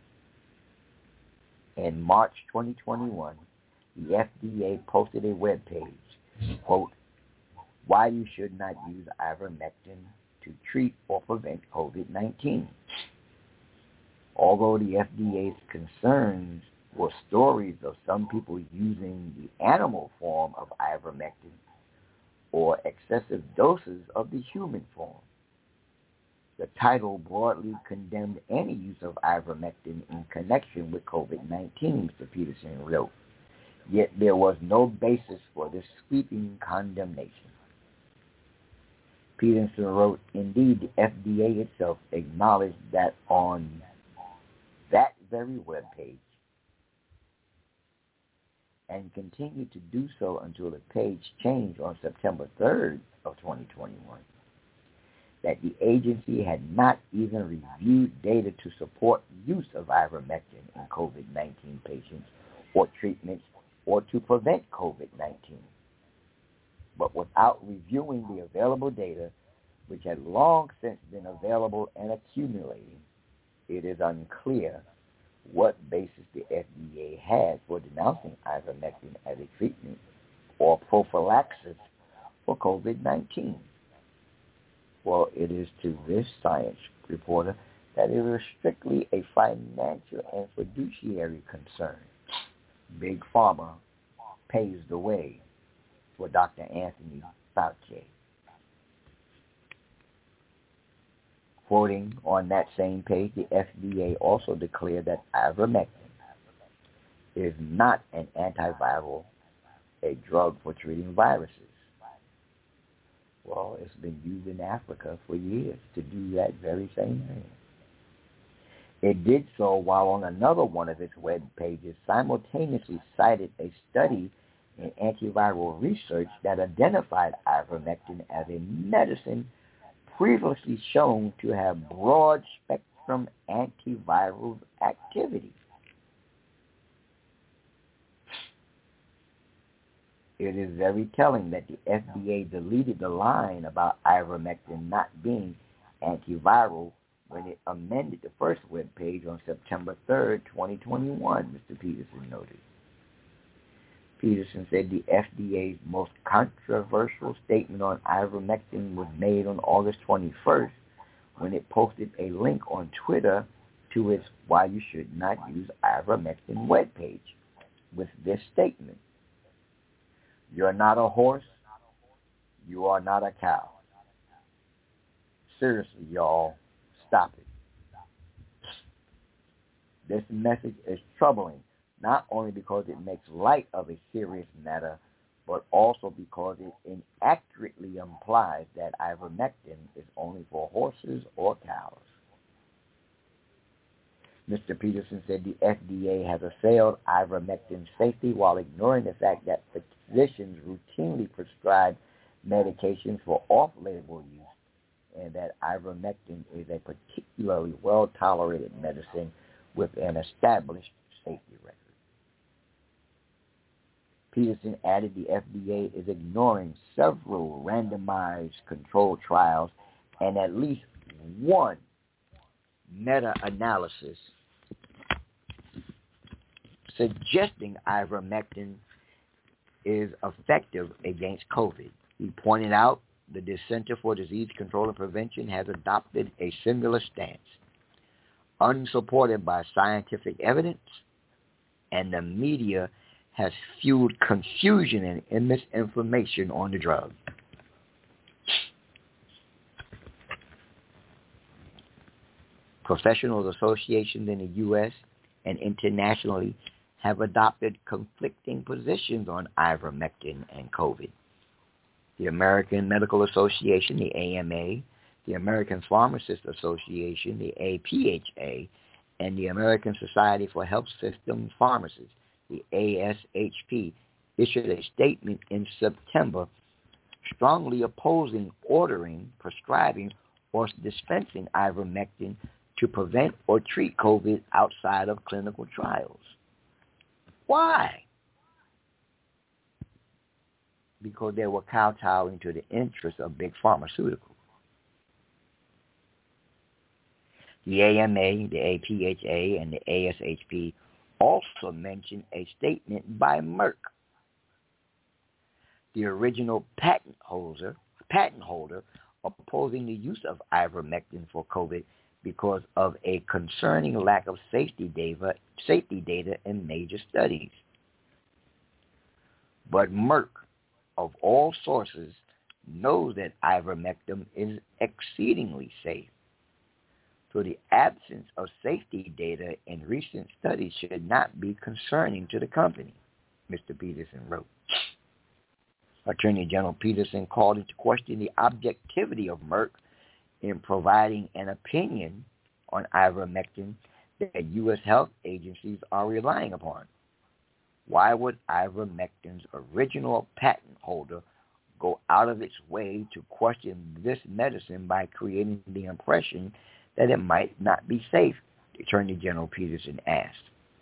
In March twenty twenty-one, the F D A posted a webpage, quote, "Why you should not use ivermectin to treat or prevent COVID nineteen. Although the F D A's concerns were stories of some people using the animal form of ivermectin or excessive doses of the human form, the title broadly condemned any use of ivermectin in connection with COVID nineteen, Mister Peterson wrote. Yet there was no basis for this sweeping condemnation. Peterson wrote, indeed, the F D A itself acknowledged that on that very webpage, and continued to do so until the page changed on September third of twenty twenty-one, that the agency had not even reviewed data to support use of ivermectin in COVID nineteen patients or treatments or to prevent COVID nineteen. But without reviewing the available data, which had long since been available and accumulating, it is unclear what basis the F D A had for denouncing ivermectin as a treatment or prophylaxis for COVID nineteen. Well, it is to this science reporter that it is strictly a financial and fiduciary concern. Big Pharma paves the way for Doctor Anthony Fauci. Quoting on that same page, the F D A also declared that ivermectin is not an antiviral, a drug for treating viruses. Well, it's been used in Africa for years to do that very same thing. It did so while on another one of its web pages simultaneously cited a study in antiviral research that identified ivermectin as a medicine previously shown to have broad-spectrum antiviral activity. It is very telling that the F D A deleted the line about ivermectin not being antiviral when it amended the first web page on September third, twenty twenty-one, Mister Peterson noted. Peterson said the F D A's most controversial statement on ivermectin was made on August twenty-first when it posted a link on Twitter to its Why You Should Not Use Ivermectin webpage with this statement: "You're not a horse, you are not a cow. Seriously, y'all, stop it. This message is troubling, not only because it makes light of a serious matter, but also because it inaccurately implies that ivermectin is only for horses or cows. Mister Peterson said the F D A has assailed ivermectin safety while ignoring the fact that physicians routinely prescribe medications for off-label use, and that ivermectin is a particularly well-tolerated medicine with an established safety record. Peterson added the F D A is ignoring several randomized controlled trials and at least one meta-analysis suggesting ivermectin is effective against COVID. He pointed out that the Center for Disease Control and Prevention has adopted a similar stance, unsupported by scientific evidence, and the media has fueled confusion and misinformation on the drug. Professional associations in the U S and internationally have adopted conflicting positions on ivermectin and COVID. The American Medical Association, the A M A, the American Pharmacists Association, the A P H A, and the American Society for Health System Pharmacists, the A S H P, issued a statement in September strongly opposing ordering, prescribing, or dispensing ivermectin to prevent or treat COVID outside of clinical trials. Why? Because they were kowtowing to the interests of big pharmaceuticals. The A M A, the A P H A, and the A S H P also mentioned a statement by Merck, the original patent holder, patent holder opposing the use of ivermectin for COVID because of a concerning lack of safety data, safety data in major studies. But Merck, of all sources, knows that ivermectin is exceedingly safe. So the absence of safety data in recent studies should not be concerning to the company, Mister Peterson wrote. Attorney General Peterson called into question the objectivity of Merck in providing an opinion on ivermectin that U S health agencies are relying upon. Why would ivermectin's original patent holder go out of its way to question this medicine by creating the impression that it might not be safe? Attorney General Peterson asked.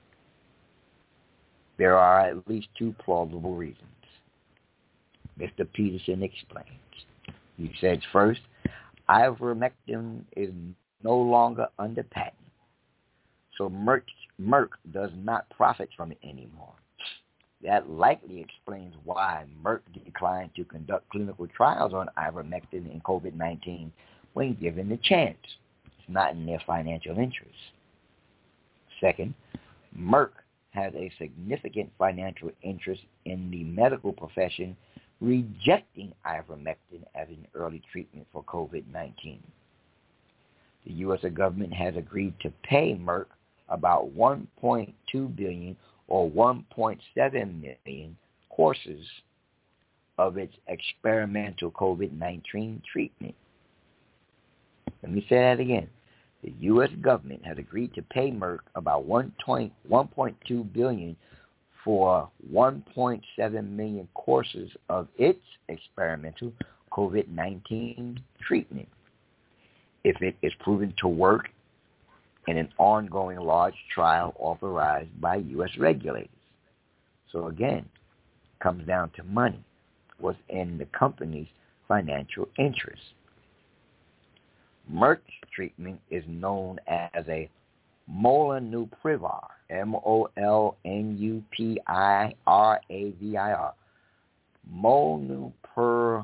There are at least two plausible reasons. Mister Peterson explains. He says, first, ivermectin is no longer under patent, so Merck, Merck does not profit from it anymore. That likely explains why Merck declined to conduct clinical trials on ivermectin in COVID nineteen when given the chance. It's not in their financial interest. Second, Merck has a significant financial interest in the medical profession rejecting ivermectin as an early treatment for COVID nineteen. The U S government has agreed to pay Merck about one point two billion dollars or one point seven million courses of its experimental COVID nineteen treatment. Let me say that again. The U S government has agreed to pay Merck about one point two billion dollars for one point seven million courses of its experimental COVID nineteen treatment if it is proven to work in an ongoing large trial authorized by U S regulators. So again, it comes down to money, what's in the company's financial interest. Merck's treatment is known as a Molnupiravir, M O L N U P I R A V I R, Molnupiravir,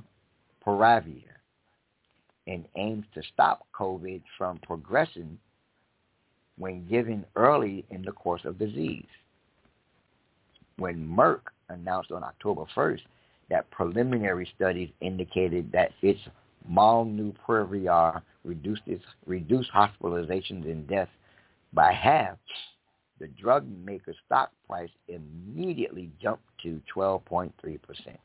and aims to stop COVID from progressing when given early in the course of disease. When Merck announced on October first that preliminary studies indicated that its Molnupiravir reduced, its, reduced hospitalizations and deaths by half, the drug maker's stock price immediately jumped to twelve point three percent.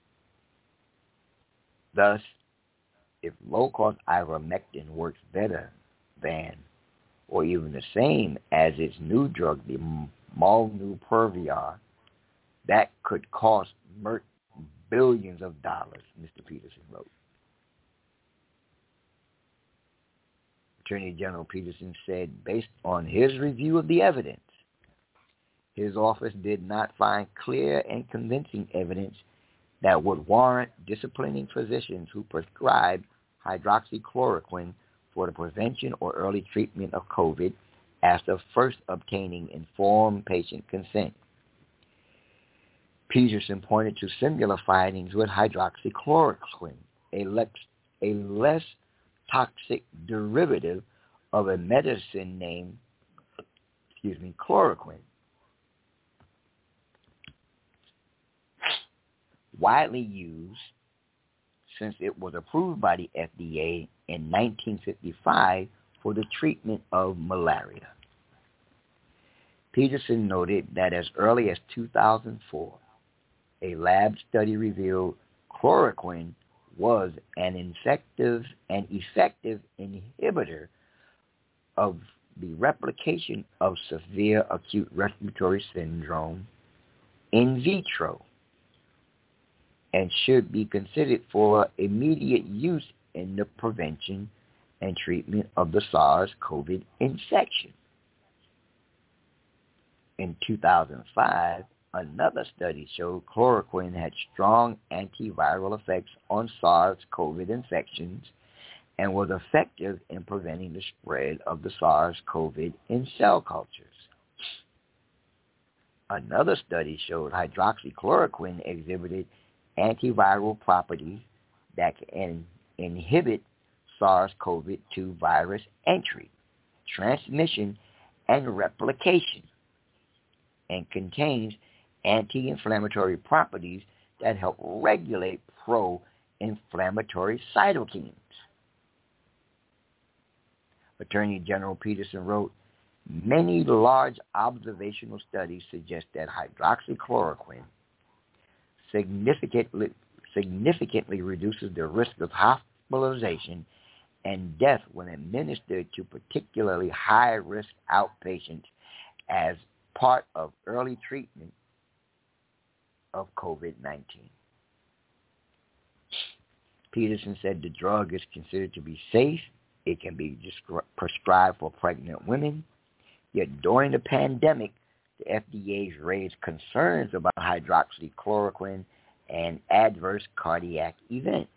Thus, if low-cost ivermectin works better than or even the same as its new drug, the molnupiravir, that could cost Merck billions of dollars, Mister Peterson wrote. Attorney General Peterson said, based on his review of the evidence, his office did not find clear and convincing evidence that would warrant disciplining physicians who prescribe hydroxychloroquine for the prevention or early treatment of COVID after first obtaining informed patient consent. Peterson pointed to similar findings with hydroxychloroquine, a less, a less toxic derivative of a medicine named, excuse me, chloroquine. Widely used since it was approved by the F D A in nineteen fifty-five for the treatment of malaria. Peterson noted that as early as two thousand four, a lab study revealed chloroquine was an effective and effective inhibitor of the replication of severe acute respiratory syndrome in vitro and should be considered for immediate use in the prevention and treatment of the SARS-CoV infection. In two thousand five, another study showed chloroquine had strong antiviral effects on SARS-CoV infections and was effective in preventing the spread of the SARS-CoV in cell cultures. Another study showed hydroxychloroquine exhibited antiviral properties that can inhibit SARS-CoV two virus entry, transmission, and replication, and contains anti-inflammatory properties that help regulate pro-inflammatory cytokines. Attorney General Peterson wrote, many large observational studies suggest that hydroxychloroquine significantly, significantly reduces the risk of hospitalization and death when administered to particularly high-risk outpatients as part of early treatment of COVID nineteen. Peterson said the drug is considered to be safe. It can be prescribed for pregnant women. Yet during the pandemic, the F D A raised concerns about hydroxychloroquine and adverse cardiac events.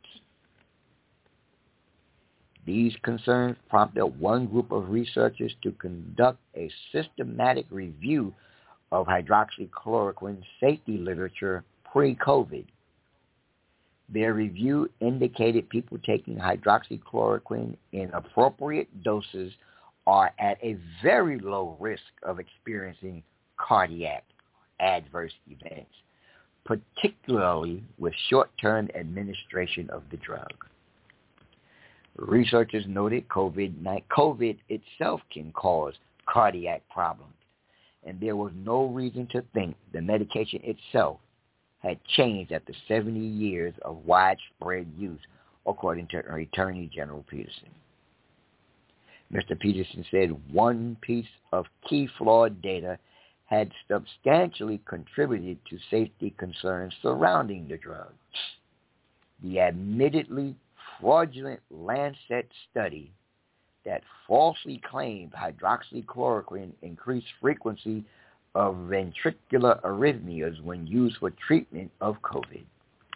These concerns prompted one group of researchers to conduct a systematic review of hydroxychloroquine safety literature pre-COVID. Their review indicated people taking hydroxychloroquine in appropriate doses are at a very low risk of experiencing cardiac adverse events, particularly with short-term administration of the drug. Researchers noted COVID, COVID itself can cause cardiac problems, and there was no reason to think the medication itself had changed after seventy years of widespread use, according to Attorney General Peterson. Mister Peterson said one piece of key flawed data had substantially contributed to safety concerns surrounding the drug. The admittedly fraudulent Lancet study that falsely claimed hydroxychloroquine increased frequency of ventricular arrhythmias when used for treatment of COVID.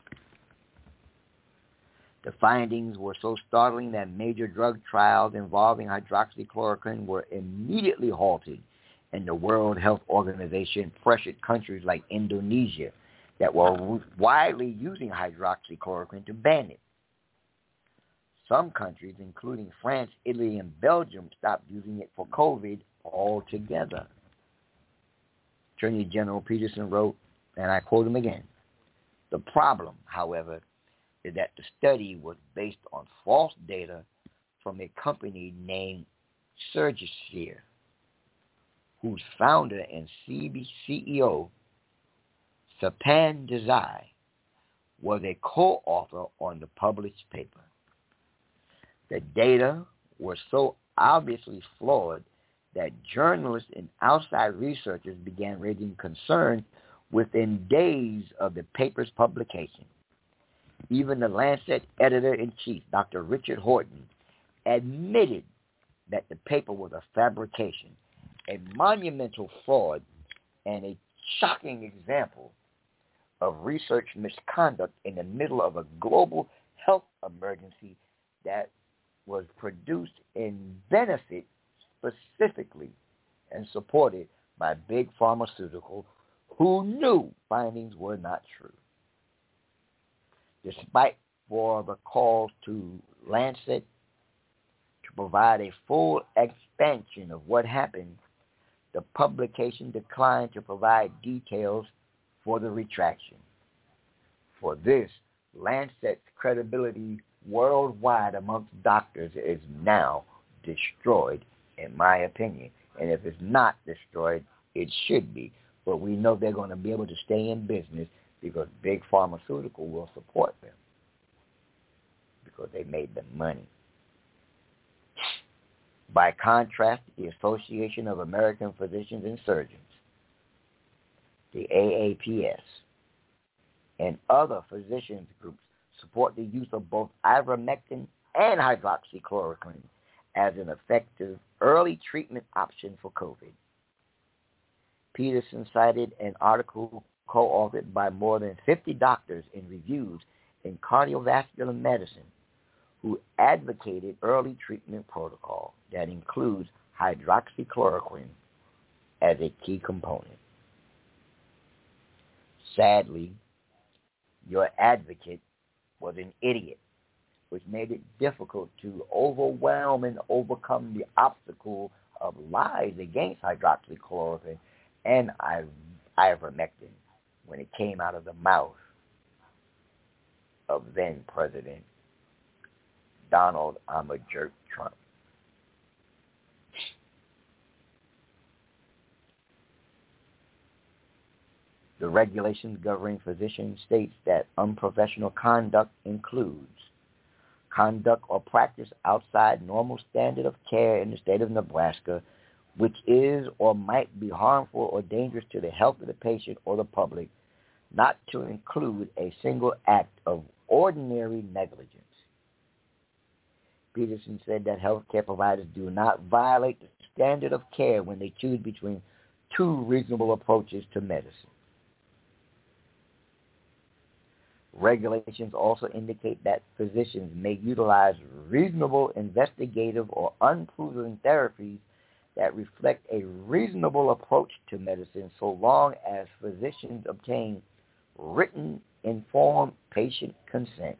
The findings were so startling that major drug trials involving hydroxychloroquine were immediately halted, and the World Health Organization pressured countries like Indonesia that were widely using hydroxychloroquine to ban it. Some countries, including France, Italy, and Belgium, stopped using it for COVID altogether. Attorney General Peterson wrote, and I quote him again, the problem, however, is that the study was based on false data from a company named Surgisphere, whose founder and C E O, Sapan Desai, was a co-author on the published paper. The data were so obviously flawed that journalists and outside researchers began raising concern within days of the paper's publication. Even the Lancet editor-in-chief, Doctor Richard Horton, admitted that the paper was a fabrication, a monumental fraud, and a shocking example of research misconduct in the middle of a global health emergency that was produced in benefit specifically and supported by big pharmaceutical who knew findings were not true. Despite for the calls to Lancet to provide a full expansion of what happened, the publication declined to provide details for the retraction. For this, Lancet's credibility worldwide amongst doctors is now destroyed, in my opinion. And if it's not destroyed, it should be. But we know they're going to be able to stay in business because big pharmaceutical will support them because they made the money. By contrast, the Association of American Physicians and Surgeons, the A A P S, and other physicians groups support the use of both ivermectin and hydroxychloroquine as an effective early treatment option for COVID. Peterson cited an article co-authored by more than fifty doctors in reviews in cardiovascular medicine who advocated early treatment protocol that includes hydroxychloroquine as a key component. Sadly, your advocate was an idiot, which made it difficult to overwhelm and overcome the obstacle of lies against hydroxychloroquine and ivermectin when it came out of the mouth of then President Donald I'm a jerk Trump. The regulations governing physicians states that unprofessional conduct includes conduct or practice outside normal standard of care in the state of Nebraska, which is or might be harmful or dangerous to the health of the patient or the public, not to include a single act of ordinary negligence. Peterson said that healthcare providers do not violate the standard of care when they choose between two reasonable approaches to medicine. Regulations also indicate that physicians may utilize reasonable investigative or unproven therapies that reflect a reasonable approach to medicine so long as physicians obtain written, informed patient consent.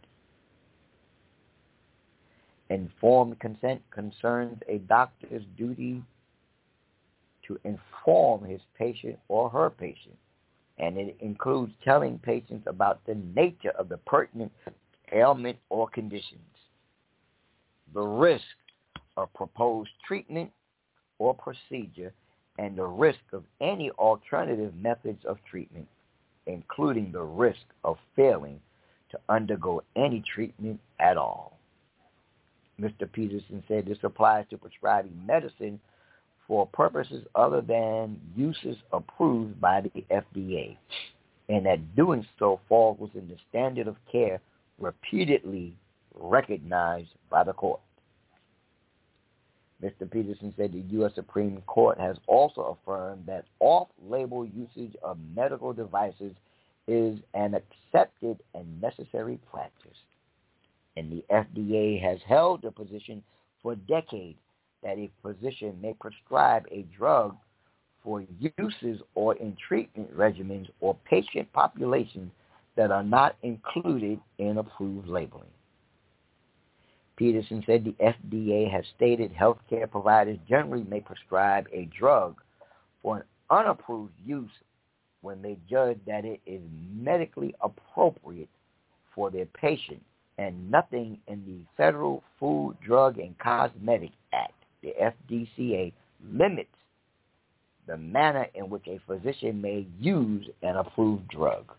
Informed consent concerns a doctor's duty to inform his patient or her patient, and it includes telling patients about the nature of the pertinent ailment or conditions, the risk of proposed treatment or procedure, and the risk of any alternative methods of treatment, including the risk of failing to undergo any treatment at all. Mister Peterson said this applies to prescribing medicine for purposes other than uses approved by the F D A, and that doing so falls within the standard of care repeatedly recognized by the court. Mister Peterson said the U S Supreme Court has also affirmed that off-label usage of medical devices is an accepted and necessary practice, and the F D A has held the position for decades that a physician may prescribe a drug for uses or in treatment regimens or patient populations that are not included in approved labeling. Peterson said the F D A has stated healthcare providers generally may prescribe a drug for an unapproved use when they judge that it is medically appropriate for their patient and nothing in the Federal Food, Drug, and Cosmetic Act, the F D C A, limits the manner in which a physician may use an approved drug.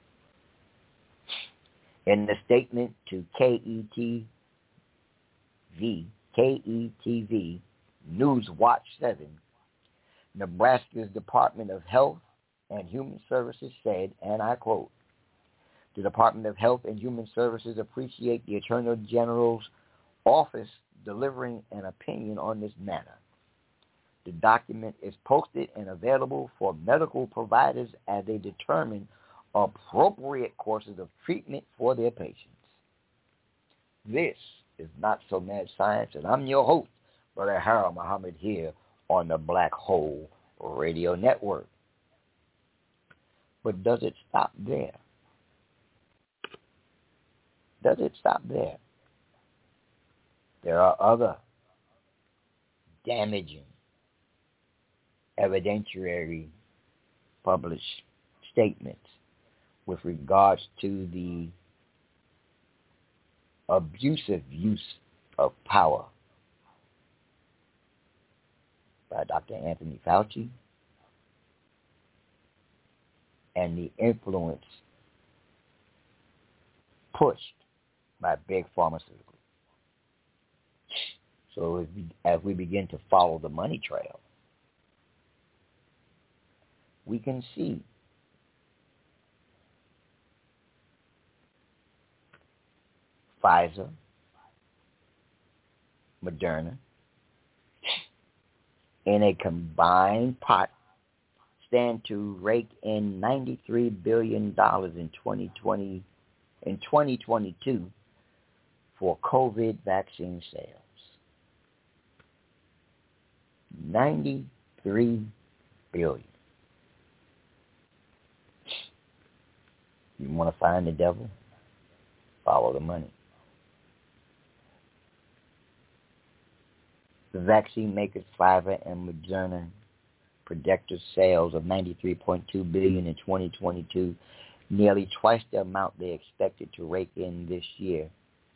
In the statement to K E T V, K E T V News Watch seven, Nebraska's Department of Health and Human Services said, and I quote, "The Department of Health and Human Services appreciate the Attorney General's office delivering an opinion on this matter. The document is posted and available for medical providers as they determine appropriate courses of treatment for their patients." This is Not So Mad Science, and I'm your host, Brother Harold Muhammad, here on the Black Hole Radio Network. But does it stop there? Does it stop there? There are other damaging evidentiary published statements with regards to the abusive use of power by Doctor Anthony Fauci and the influence pushed by big pharmaceuticals. So as we, as we begin to follow the money trail, we can see Pfizer, Moderna, in a combined pot, stand to rake in ninety-three billion dollars in twenty twenty in twenty twenty-two for COVID vaccine sales. ninety-three billion dollars. You want to find the devil? Follow the money. The vaccine makers Pfizer and Moderna projected sales of ninety-three point two billion dollars in twenty twenty-two, nearly twice the amount they expected to rake in this year,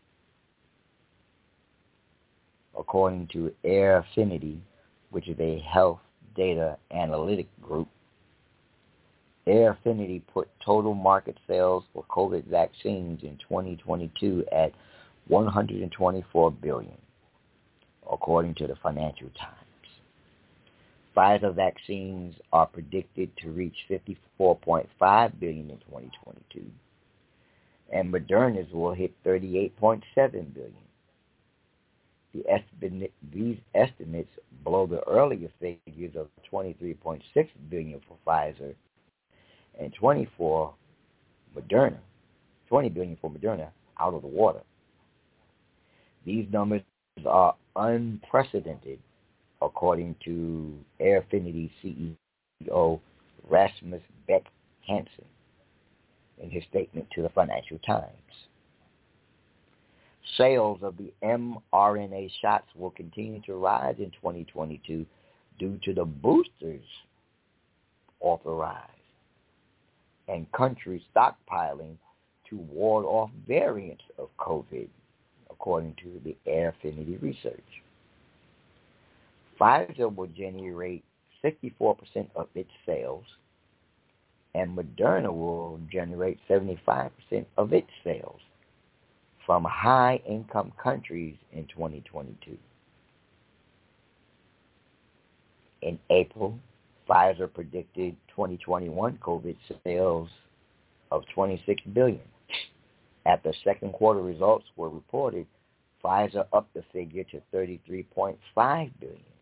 according to Air Affinity, which is a health data analytic group. Air Affinity put total market sales for COVID vaccines in twenty twenty-two at one hundred twenty-four billion dollars, according to the Financial Times. Pfizer vaccines are predicted to reach fifty-four point five billion dollars in twenty twenty-two, and Moderna's will hit thirty-eight point seven billion dollars. The estimate, these estimates blow the earlier figures of twenty-three point six billion dollars for Pfizer and twenty-four Moderna, twenty billion dollars for Moderna out of the water. These numbers are unprecedented, according to Air Affinity C E O Rasmus Beck Hansen in his statement to the Financial Times. Sales of the mRNA shots will continue to rise in twenty twenty-two due to the boosters authorized and countries stockpiling to ward off variants of COVID, according to the Air Affinity research. Pfizer will generate sixty-four percent of its sales, and Moderna will generate seventy-five percent of its sales from high-income countries in twenty twenty-two. In April, Pfizer predicted twenty twenty-one COVID sales of twenty-six billion dollars. After second quarter results were reported, Pfizer upped the figure to thirty-three point five billion dollars.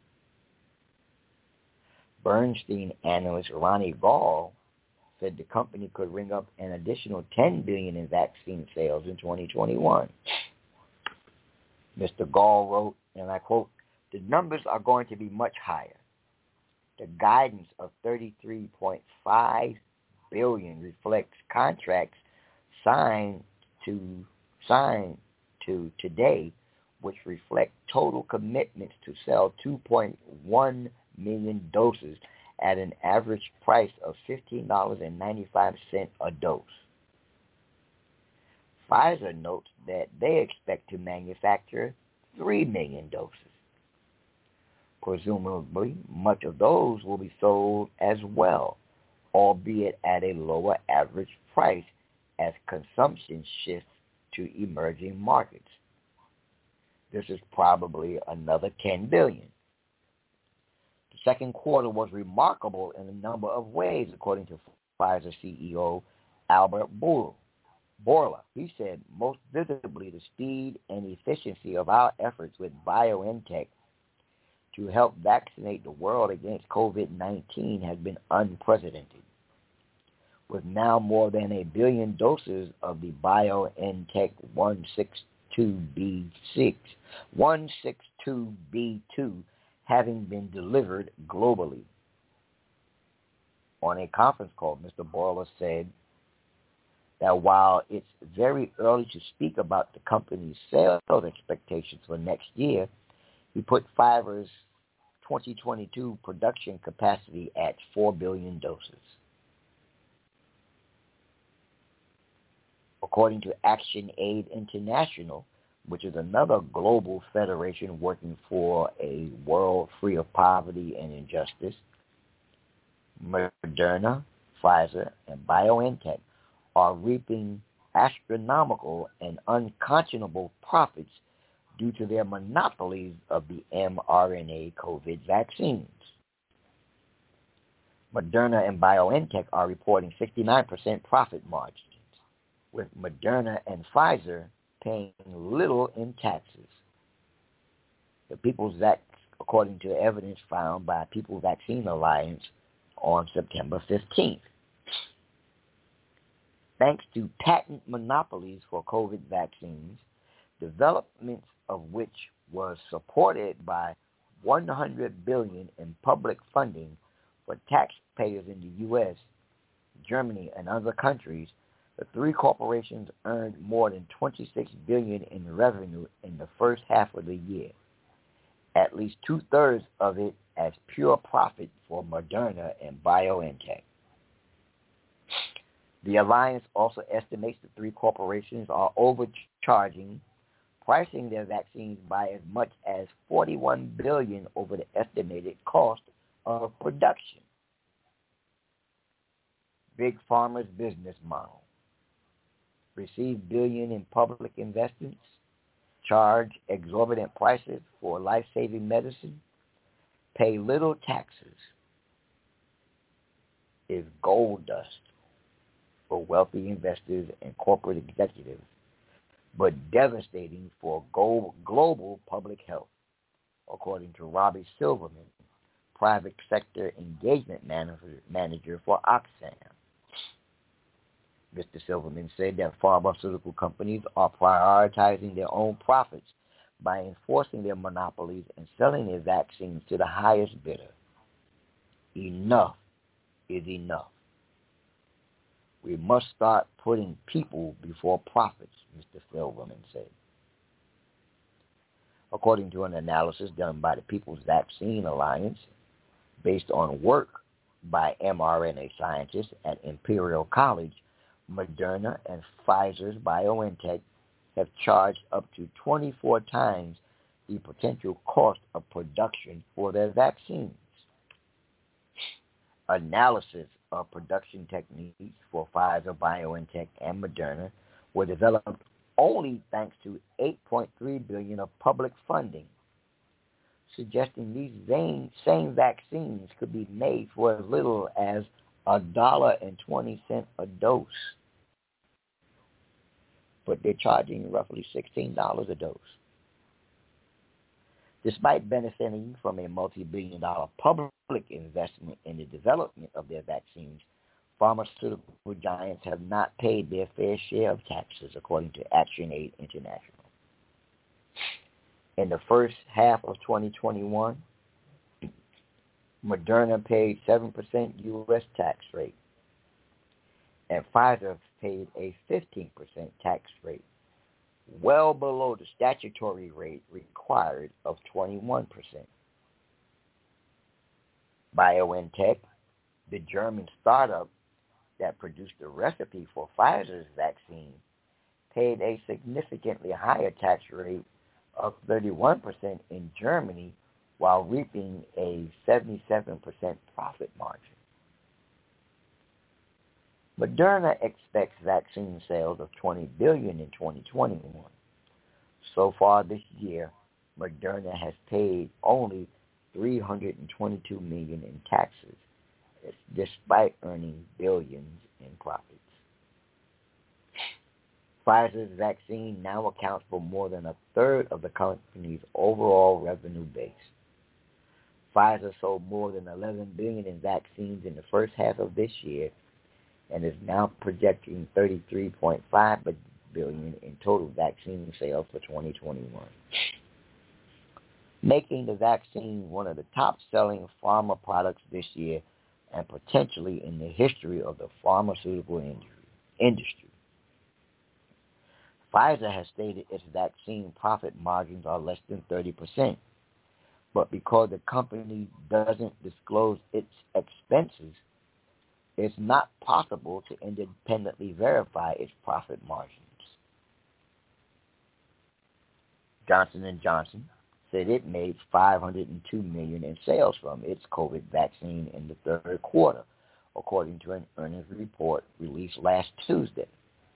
Bernstein analyst Ronnie Gall said the company could ring up an additional ten billion dollars in vaccine sales in twenty twenty-one. Mister Gall wrote, and I quote, "The numbers are going to be much higher. The guidance of thirty-three point five billion dollars reflects contracts signed to signed to today, which reflect total commitments to sell two point one million doses at an average price of fifteen dollars and ninety-five cents a dose. Pfizer notes that they expect to manufacture three million doses. Presumably, much of those will be sold as well, albeit at a lower average price as consumption shifts to emerging markets. This is probably another ten billion dollars. The second quarter was remarkable in a number of ways, according to Pfizer C E O Albert Bourla. He said, most visibly, the speed and efficiency of our efforts with BioNTech to help vaccinate the world against COVID nineteen has been unprecedented. With now more than a billion doses of the BioNTech one sixty-two B six, one sixty-two B two having been delivered globally. On a conference call, Mister Bourla said that while it's very early to speak about the company's sales expectations for next year, he put Pfizer's twenty twenty-two production capacity at four billion doses. According to Action Aid International, which is another global federation working for a world free of poverty and injustice, Moderna, Pfizer, and BioNTech are reaping astronomical and unconscionable profits due to their monopolies of the mRNA COVID vaccines. Moderna and BioNTech are reporting sixty-nine percent profit margins, with Moderna and Pfizer paying little in taxes. The People's Vac, according to evidence found by People's Vaccine Alliance on September fifteenth. Thanks to patent monopolies for COVID vaccines, developments of which was supported by one hundred billion dollars in public funding for taxpayers in the U S, Germany, and other countries, the three corporations earned more than twenty-six billion dollars in revenue in the first half of the year, at least two-thirds of it as pure profit for Moderna and BioNTech. The alliance also estimates the three corporations are overcharging, pricing their vaccines by as much as forty-one billion dollars over the estimated cost of production. Big Pharma's business model: receive billion in public investments, charge exorbitant prices for life-saving medicine, pay little taxes, is gold dust for wealthy investors and corporate executives, but devastating for global public health, according to Robbie Silverman, private sector engagement manager, manager for Oxfam. Mister Silverman said that pharmaceutical companies are prioritizing their own profits by enforcing their monopolies and selling their vaccines to the highest bidder. Enough is enough. We must start putting people before profits, Mister Silverman said. According to an analysis done by the People's Vaccine Alliance, based on work by mRNA scientists at Imperial College, Moderna and Pfizer's BioNTech have charged up to twenty-four times the potential cost of production for their vaccines. Analysis of production techniques for Pfizer, BioNTech, and Moderna were developed only thanks to eight point three billion dollars of public funding, suggesting these same, same vaccines could be made for as little as one dollar and twenty cents a dose. But they're charging roughly sixteen dollars a dose. Despite benefiting from a multi-billion dollar public investment in the development of their vaccines, pharmaceutical giants have not paid their fair share of taxes, according to Action Aid International. In the first half of twenty twenty-one, Moderna paid seven percent U S tax rate, and Pfizer paid a fifteen percent tax rate, well below the statutory rate required of twenty-one percent. BioNTech, the German startup that produced the recipe for Pfizer's vaccine, paid a significantly higher tax rate of thirty-one percent in Germany while reaping a seventy-seven percent profit margin. Moderna expects vaccine sales of twenty billion dollars in twenty twenty-one. So far this year, Moderna has paid only three hundred twenty-two million dollars in taxes, despite earning billions in profits. Pfizer's vaccine now accounts for more than a third of the company's overall revenue base. Pfizer sold more than eleven billion dollars in vaccines in the first half of this year and is now projecting thirty-three point five billion dollars in total vaccine sales for twenty twenty-one, making the vaccine one of the top-selling pharma products this year and potentially in the history of the pharmaceutical industry. Pfizer has stated its vaccine profit margins are less than thirty percent, but because the company doesn't disclose its expenses, it's not possible to independently verify its profit margins. Johnson and Johnson said it made five hundred two million dollars in sales from its COVID vaccine in the third quarter, according to an earnings report released last Tuesday.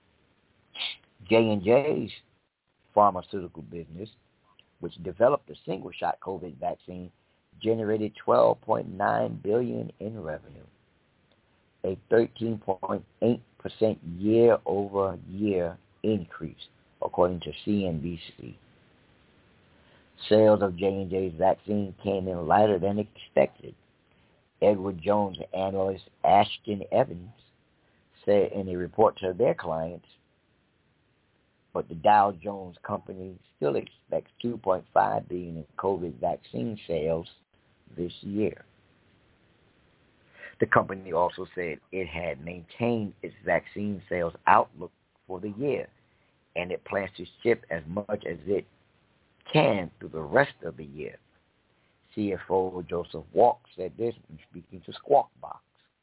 J and J's pharmaceutical business, which developed the single-shot COVID vaccine, generated twelve point nine billion dollars in revenue, a thirteen point eight percent year-over-year increase, according to C N B C. Sales of J and J's vaccine came in lighter than expected. Edward Jones analyst Ashton Evans said in a report to their clients, but the Dow Jones Company still expects two point five billion dollars in COVID vaccine sales this year. The company also said it had maintained its vaccine sales outlook for the year, and it plans to ship as much as it can through the rest of the year. C F O Joseph Walk said this when speaking to Squawk Box.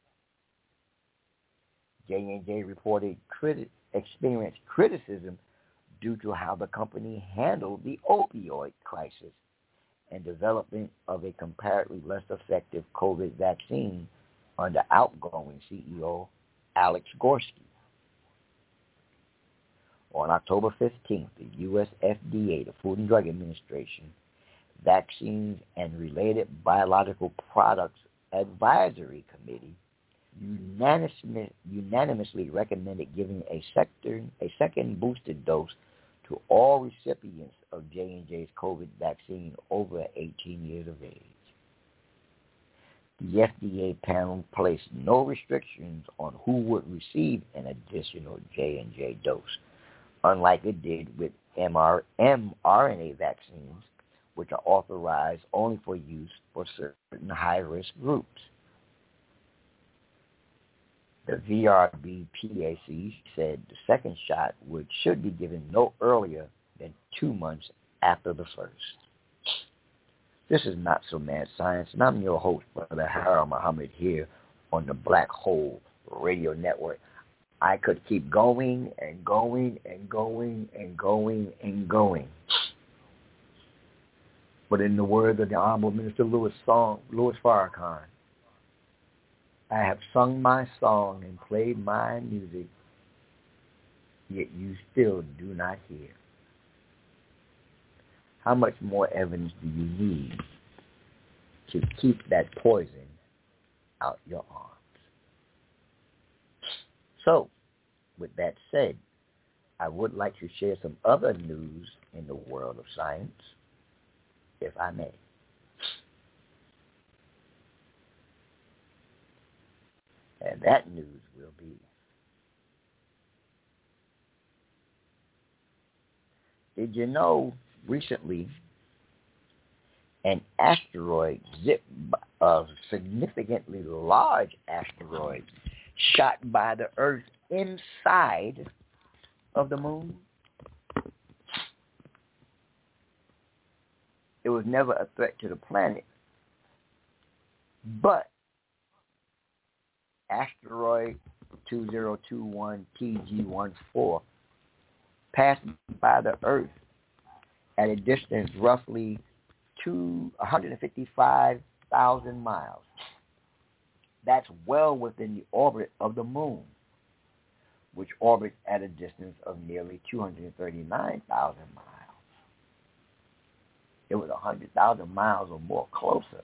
J and J reported criti- experienced criticism due to how the company handled the opioid crisis and development of a comparatively less effective COVID vaccine under outgoing C E O Alex Gorsky. On October fifteenth, the U S F D A, the Food and Drug Administration, Vaccines and Related Biological Products Advisory Committee unanimously, unanimously recommended giving a, sector, a second boosted dose to all recipients of J and J's COVID vaccine over eighteen years of age. The F D A panel placed no restrictions on who would receive an additional J and J dose, unlike it did with mRNA vaccines, which are authorized only for use for certain high-risk groups. The V R B P A C said the second shot would should be given no earlier than two months after the first. This is Not So Mad Science, and I'm your host, Brother Harold Muhammad, here on the Black Hole Radio Network. I could keep going and going and going and going and going. But in the words of the Honorable Minister Louis, song, Louis Farrakhan, I have sung my song and played my music, yet you still do not hear. How much more evidence do you need to keep that poison out your arms? So, with that said, I would like to share some other news in the world of science, if I may. And that news will be did you know recently an asteroid, zip, a significantly large asteroid, shot by the Earth inside of the moon? It was never a threat to the planet, but asteroid two zero two one T G fourteen passing by the Earth at a distance roughly two hundred fifty-five thousand miles. That's well within the orbit of the Moon, which orbits at a distance of nearly two hundred thirty-nine thousand miles. It was one hundred thousand miles or more closer.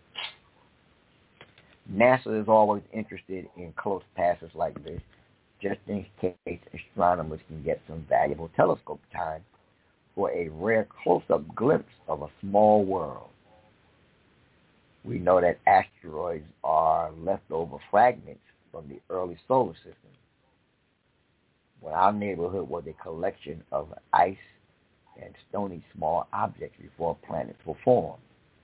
NASA is always interested in close passes like this, just in case astronomers can get some valuable telescope time for a rare close-up glimpse of a small world. We know that asteroids are leftover fragments from the early solar system, when our neighborhood was a collection of ice and stony small objects before planets were formed.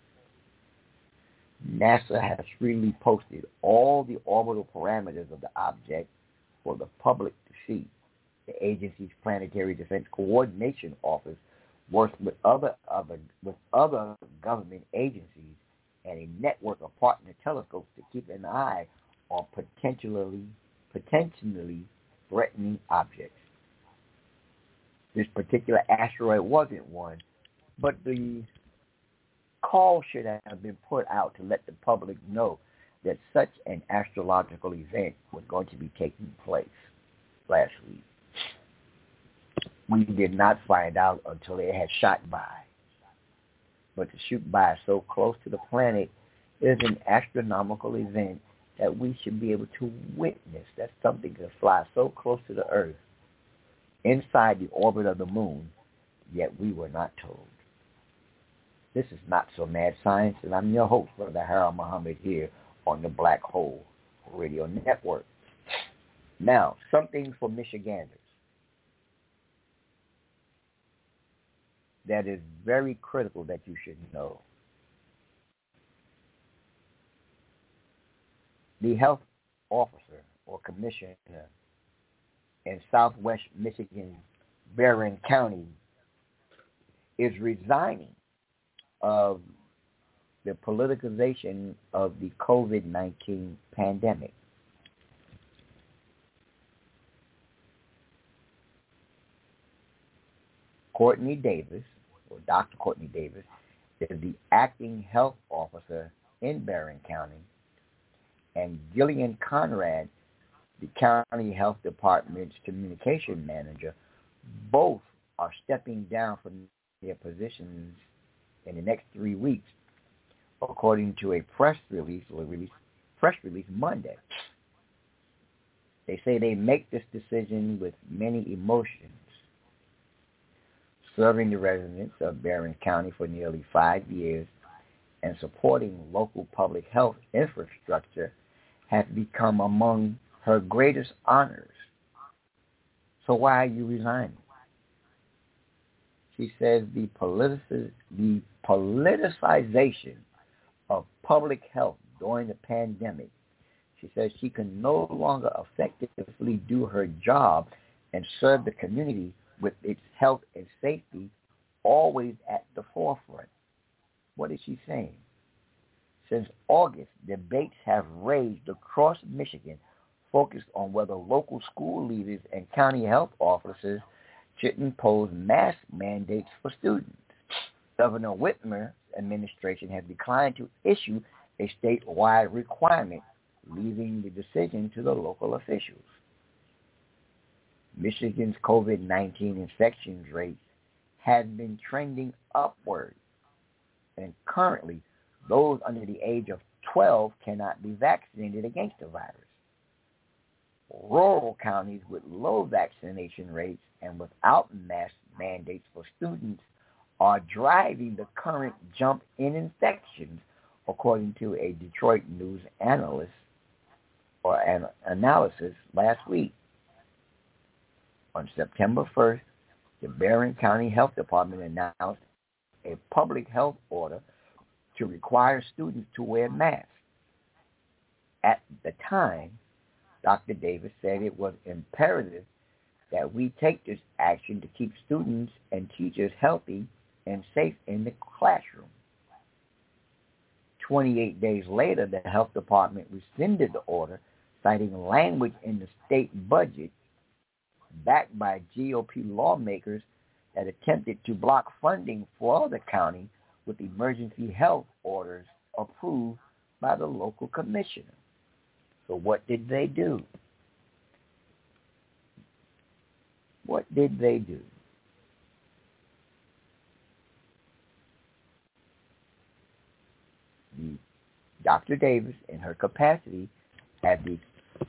NASA has freely posted all the orbital parameters of the object for the public to see. The agency's Planetary Defense Coordination Office works with other, other, with other government agencies and a network of partner telescopes to keep an eye on potentially, potentially threatening objects. This particular asteroid wasn't one, but the call should have been put out to let the public know that such an astrological event was going to be taking place last week. We did not find out until it had shot by. But to shoot by so close to the planet is an astronomical event that we should be able to witness. That something can fly so close to the Earth, inside the orbit of the Moon, yet we were not told. This is Not So Mad Science, and I'm your host, Brother Harold Muhammad, here on the Black Hole Radio Network. Now, something for Michiganders that is very critical that you should know. The health officer or commissioner in southwest Michigan, Barron County, is resigning of the politicization of the COVID nineteen pandemic. Courtney Davis, or Doctor Courtney Davis, is the acting health officer in Barron County, and Gillian Conrad, the county health department's communication manager, both are stepping down from their positions in the next three weeks, according to a press release or release, press release Monday. They say they make this decision with many emotions. Serving the residents of Barron County for nearly five years and supporting local public health infrastructure has become among her greatest honors. So why are you resigning? She says the, politic- the politicization of public health during the pandemic, she says she can no longer effectively do her job and serve the community with its health and safety always at the forefront. What is she saying? Since August, debates have raged across Michigan focused on whether local school leaders and county health officers should impose mask mandates for students. Governor Whitmer's administration has declined to issue a statewide requirement, leaving the decision to the local officials. Michigan's COVID nineteen infections rates have been trending upward, and currently those under the age of twelve cannot be vaccinated against the virus. Rural counties with low vaccination rates and without mask mandates for students are driving the current jump in infections, according to a Detroit News analyst or an analysis last week. On September first, the Barron County Health Department announced a public health order to require students to wear masks. At the time, Doctor Davis said it was imperative that we take this action to keep students and teachers healthy and safe in the classroom. twenty-eight days later, the health department rescinded the order, citing language in the state budget backed by G O P lawmakers had attempted to block funding for the county with emergency health orders approved by the local commissioner. So what did they do? What did they do? Doctor Davis, in her capacity as the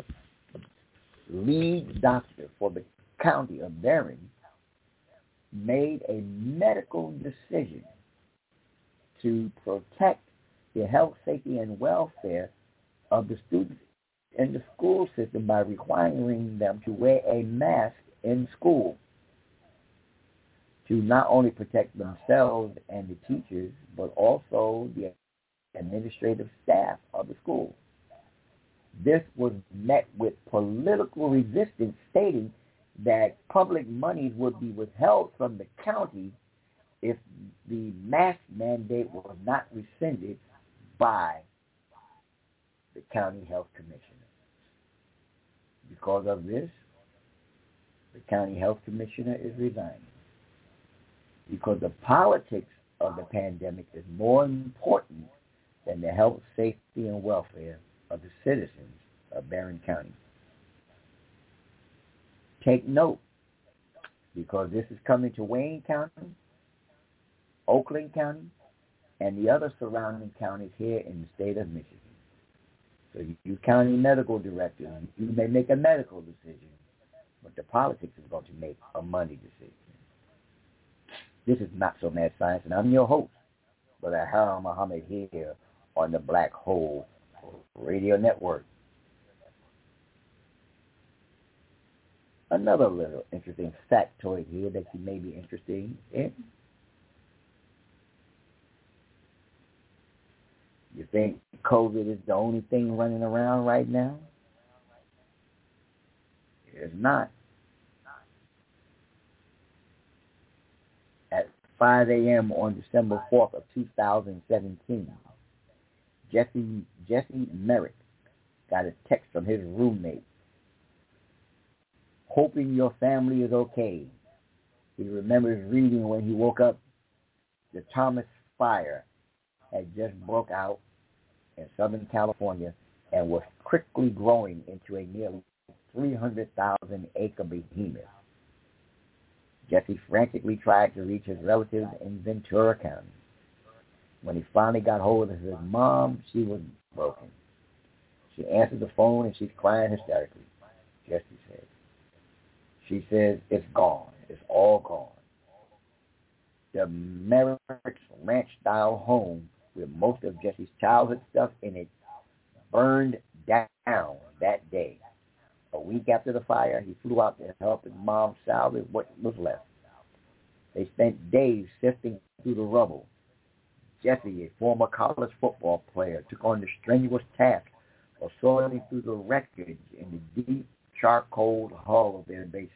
lead doctor for the county of Barron, made a medical decision to protect the health, safety, and welfare of the students in the school system by requiring them to wear a mask in school to not only protect themselves and the teachers, but also the administrative staff of the school. This was met with political resistance, stating that public monies would be withheld from the county if the mask mandate was not rescinded by the county health commissioner. Because of this, the county health commissioner is resigning. Because the politics of the pandemic is more important than the health, safety, and welfare of the citizens of Barron County. Take note, because this is coming to Wayne County, Oakland County, and the other surrounding counties here in the state of Michigan. So you county medical directors, you may make a medical decision, but the politics is going to make a money decision. This is Not So Mad Science, and I'm your host, Brother Harold Muhammad, here on the Black Hole Radio Network. Another little interesting factoid here that you may be interested in. You think COVID is the only thing running around right now? It's not. At five a.m. on December fourth of two thousand seventeen, Jesse, Jesse Merrick got a text from his roommate, hoping your family is okay. He remembers reading when he woke up, the Thomas Fire had just broke out in Southern California and was quickly growing into a nearly three hundred thousand acre behemoth. Jesse frantically tried to reach his relatives in Ventura County. When he finally got hold of his mom, she was broken. She answered the phone and she's crying hysterically, Jesse said. She says, it's gone. It's all gone. The Merrick's ranch-style home with most of Jesse's childhood stuff in it burned down that day. A week after the fire, he flew out to help his mom salvage what was left. They spent days sifting through the rubble. Jesse, a former college football player, took on the strenuous task of sorting through the wreckage in the deep charcoal hull of their basement.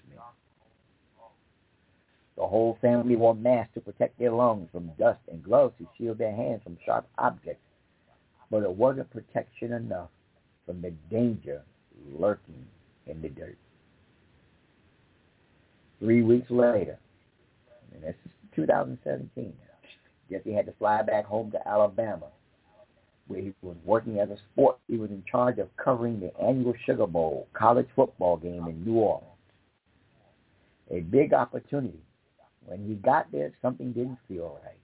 The whole family wore masks to protect their lungs from dust and gloves to shield their hands from sharp objects. But it wasn't protection enough from the danger lurking in the dirt. Three weeks later, and this is two thousand seventeen, Jesse had to fly back home to Alabama, where he was working as a sport. He was in charge of covering the annual Sugar Bowl college football game in New Orleans. A big opportunity. When he got there, something didn't feel right.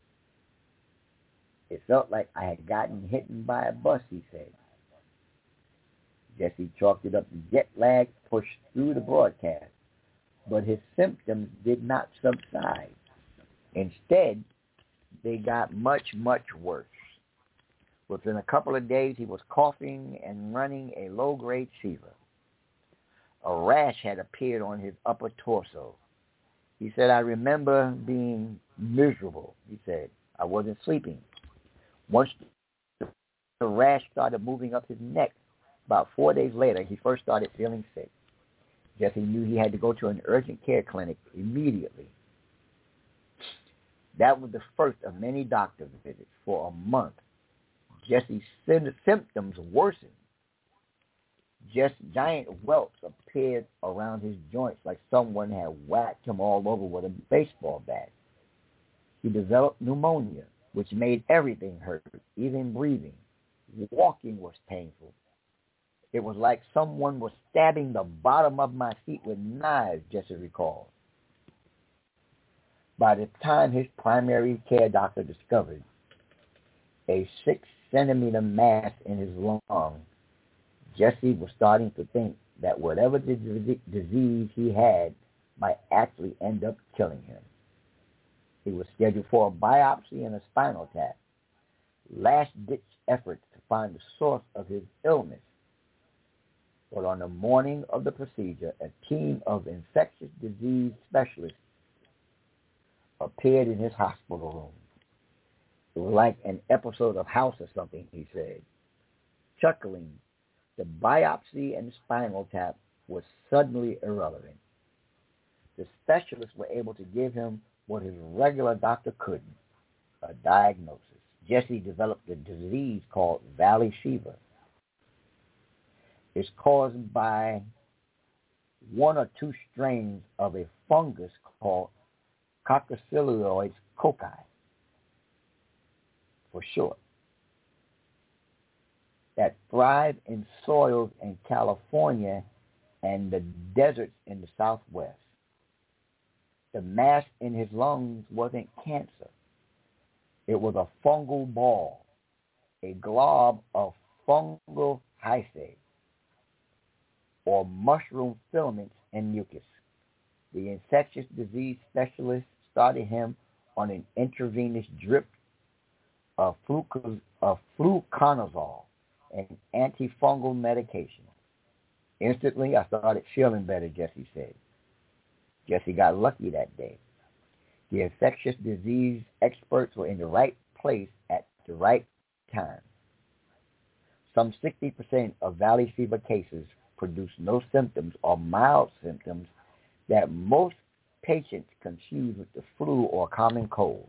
It felt like I had gotten hit by a bus, he said. Jesse chalked it up to jet lag pushed through the broadcast, but his symptoms did not subside. Instead, they got much, much worse. Within a couple of days, he was coughing and running a low-grade fever. A rash had appeared on his upper torso. He said, I remember being miserable, he said. I wasn't sleeping. Once the rash started moving up his neck, about four days later, he first started feeling sick. Jesse knew he had to go to an urgent care clinic immediately. That was the first of many doctor visits for a month. Jesse's symptoms worsened. Just giant welts appeared around his joints like someone had whacked him all over with a baseball bat. He developed pneumonia, which made everything hurt, even breathing. Walking was painful. It was like someone was stabbing the bottom of my feet with knives, Jesse recalled. By the time his primary care doctor discovered a six-centimeter mass in his lung, Jesse was starting to think that whatever the disease he had might actually end up killing him. He was scheduled for a biopsy and a spinal tap, last-ditch efforts to find the source of his illness. But on the morning of the procedure, a team of infectious disease specialists appeared in his hospital room. It was like an episode of House or something, he said. Chuckling, the biopsy and the spinal tap was suddenly irrelevant. The specialists were able to give him what his regular doctor couldn't, a diagnosis. Jesse developed a disease called valley fever. It's caused by one or two strains of a fungus called Coccicilioides cocci, for short, that thrive in soils in California and the deserts in the Southwest. The mass in his lungs wasn't cancer. It was a fungal ball, a glob of fungal hyphae, or mushroom filaments and mucus. The infectious disease specialist started him on an intravenous drip of, fluc- of fluconazole, an antifungal medication. Instantly, I started feeling better, Jesse said. Jesse got lucky that day. The infectious disease experts were in the right place at the right time. Some sixty percent of valley fever cases produce no symptoms or mild symptoms that most patients confuse with the flu or common cold.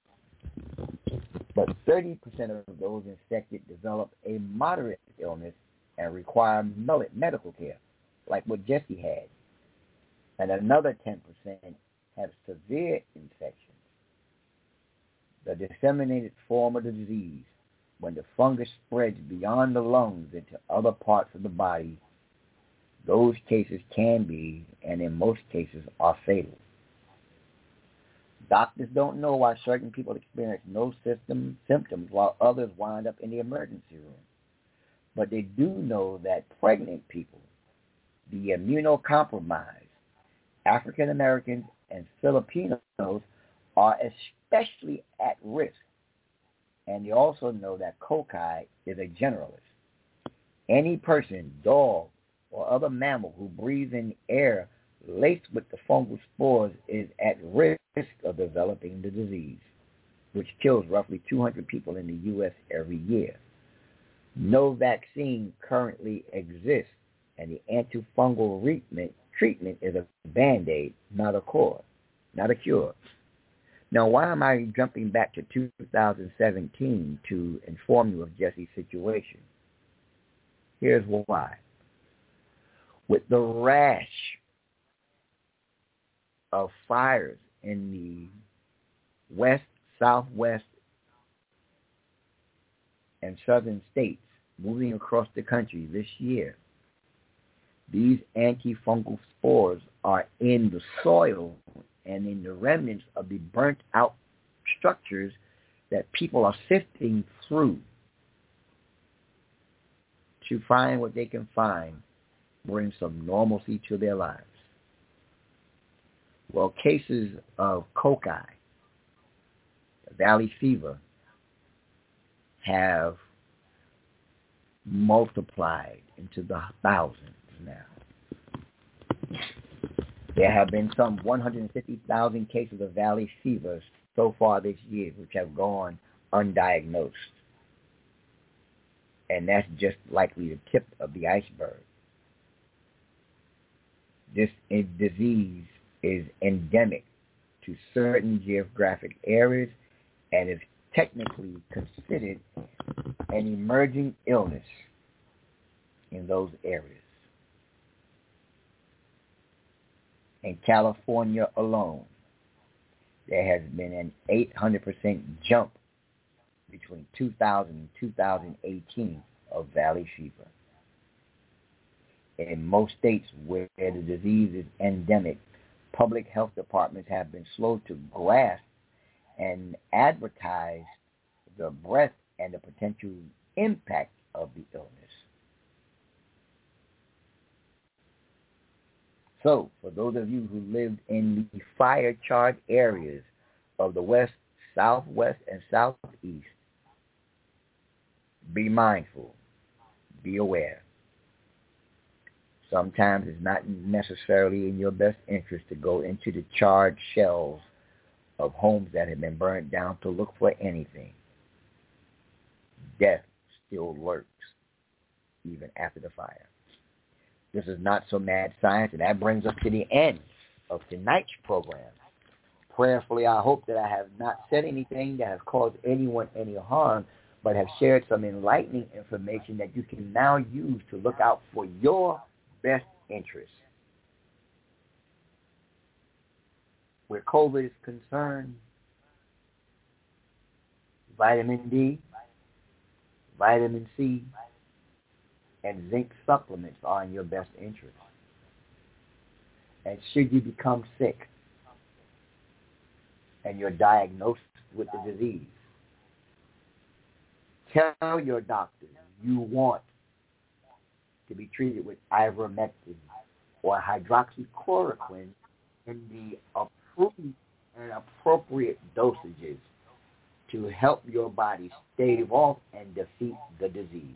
But thirty percent of those infected develop a moderate illness and require medical care, like what Jesse had. And another ten percent have severe infections. The disseminated form of the disease, when the fungus spreads beyond the lungs into other parts of the body, those cases can be, and in most cases, are fatal. Doctors don't know why certain people experience no system, symptoms while others wind up in the emergency room. But they do know that pregnant people, the immunocompromised, African Americans, and Filipinos are especially at risk. And they also know that cocci is a generalist. Any person, dog, or other mammal who breathes in air laced with the fungal spores is at risk of developing the disease, which kills roughly two hundred people in the U S every year. No vaccine currently exists, and the antifungal treatment, treatment is a Band-Aid, not a cure. Not a cure. Now, why am I jumping back to two thousand seventeen to inform you of Jesse's situation? Here's why. With the rash of fires in the west, southwest, and southern states moving across the country this year, these antifungal spores are in the soil and in the remnants of the burnt-out structures that people are sifting through to find what they can find, bring some normalcy to their lives. Well, cases of cocci, valley fever, have multiplied into the thousands now. There have been some one hundred fifty thousand cases of valley fever so far this year, which have gone undiagnosed. And that's just likely the tip of the iceberg. This disease is endemic to certain geographic areas and is technically considered an emerging illness in those areas. In California alone, there has been an eight hundred percent jump between two thousand and two thousand eighteen of valley fever. In most states where the disease is endemic, public health departments have been slow to grasp and advertise the breadth and the potential impact of the illness. So, for those of you who lived in the fire-charged areas of the West, Southwest, and Southeast, be mindful, be aware. Sometimes it's not necessarily in your best interest to go into the charred shells of homes that have been burned down to look for anything. Death still lurks even after the fire. This is Not So Mad Science, and that brings us to the end of tonight's program. Prayerfully, I hope that I have not said anything that has caused anyone any harm, but have shared some enlightening information that you can now use to look out for your best interests. Where COVID is concerned, vitamin D, vitamin C, and zinc supplements are in your best interest. And should you become sick and you're diagnosed with the disease, tell your doctor you want to be treated with ivermectin or hydroxychloroquine in the approved and appropriate dosages to help your body stave off and defeat the disease.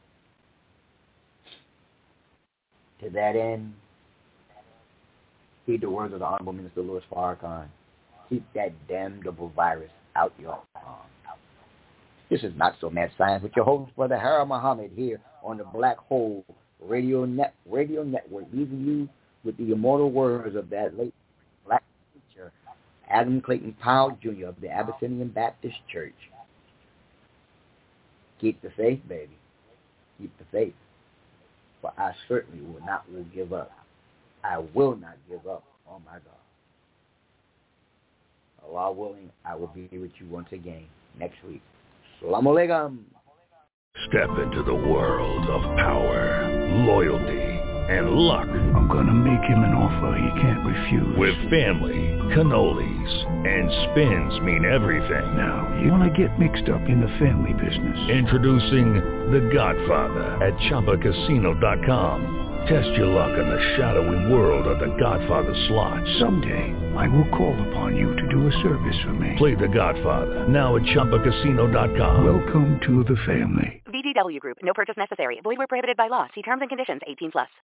To that end, heed the words of the Honorable Minister Louis Farrakhan. Keep that damnable virus out your arm. This is Not So Mad Science with your host, Brother Harold Muhammad, here on the Black Hole Radio Net Radio Network, leaving you with the immortal words of that late black preacher, Adam Clayton Powell, Junior of the Abyssinian Baptist Church. Keep the faith, baby. Keep the faith. For I certainly will not will give up. I will not give up on my God. Allah willing, I will be with you once again next week. Assalamu alaikum. Step into the world of power, loyalty, and luck. I'm gonna make him an offer he can't refuse. With family, cannolis, and spins mean everything. Now, you wanna get mixed up in the family business. Introducing The Godfather at Chumba Casino dot com. Test your luck in the shadowy world of The Godfather slot. Someday, I will call upon you to do a service for me. Play The Godfather now at Chumba Casino dot com. Welcome to the family. V G W Group. No purchase necessary. Void where prohibited by law. See terms and conditions. eighteen plus.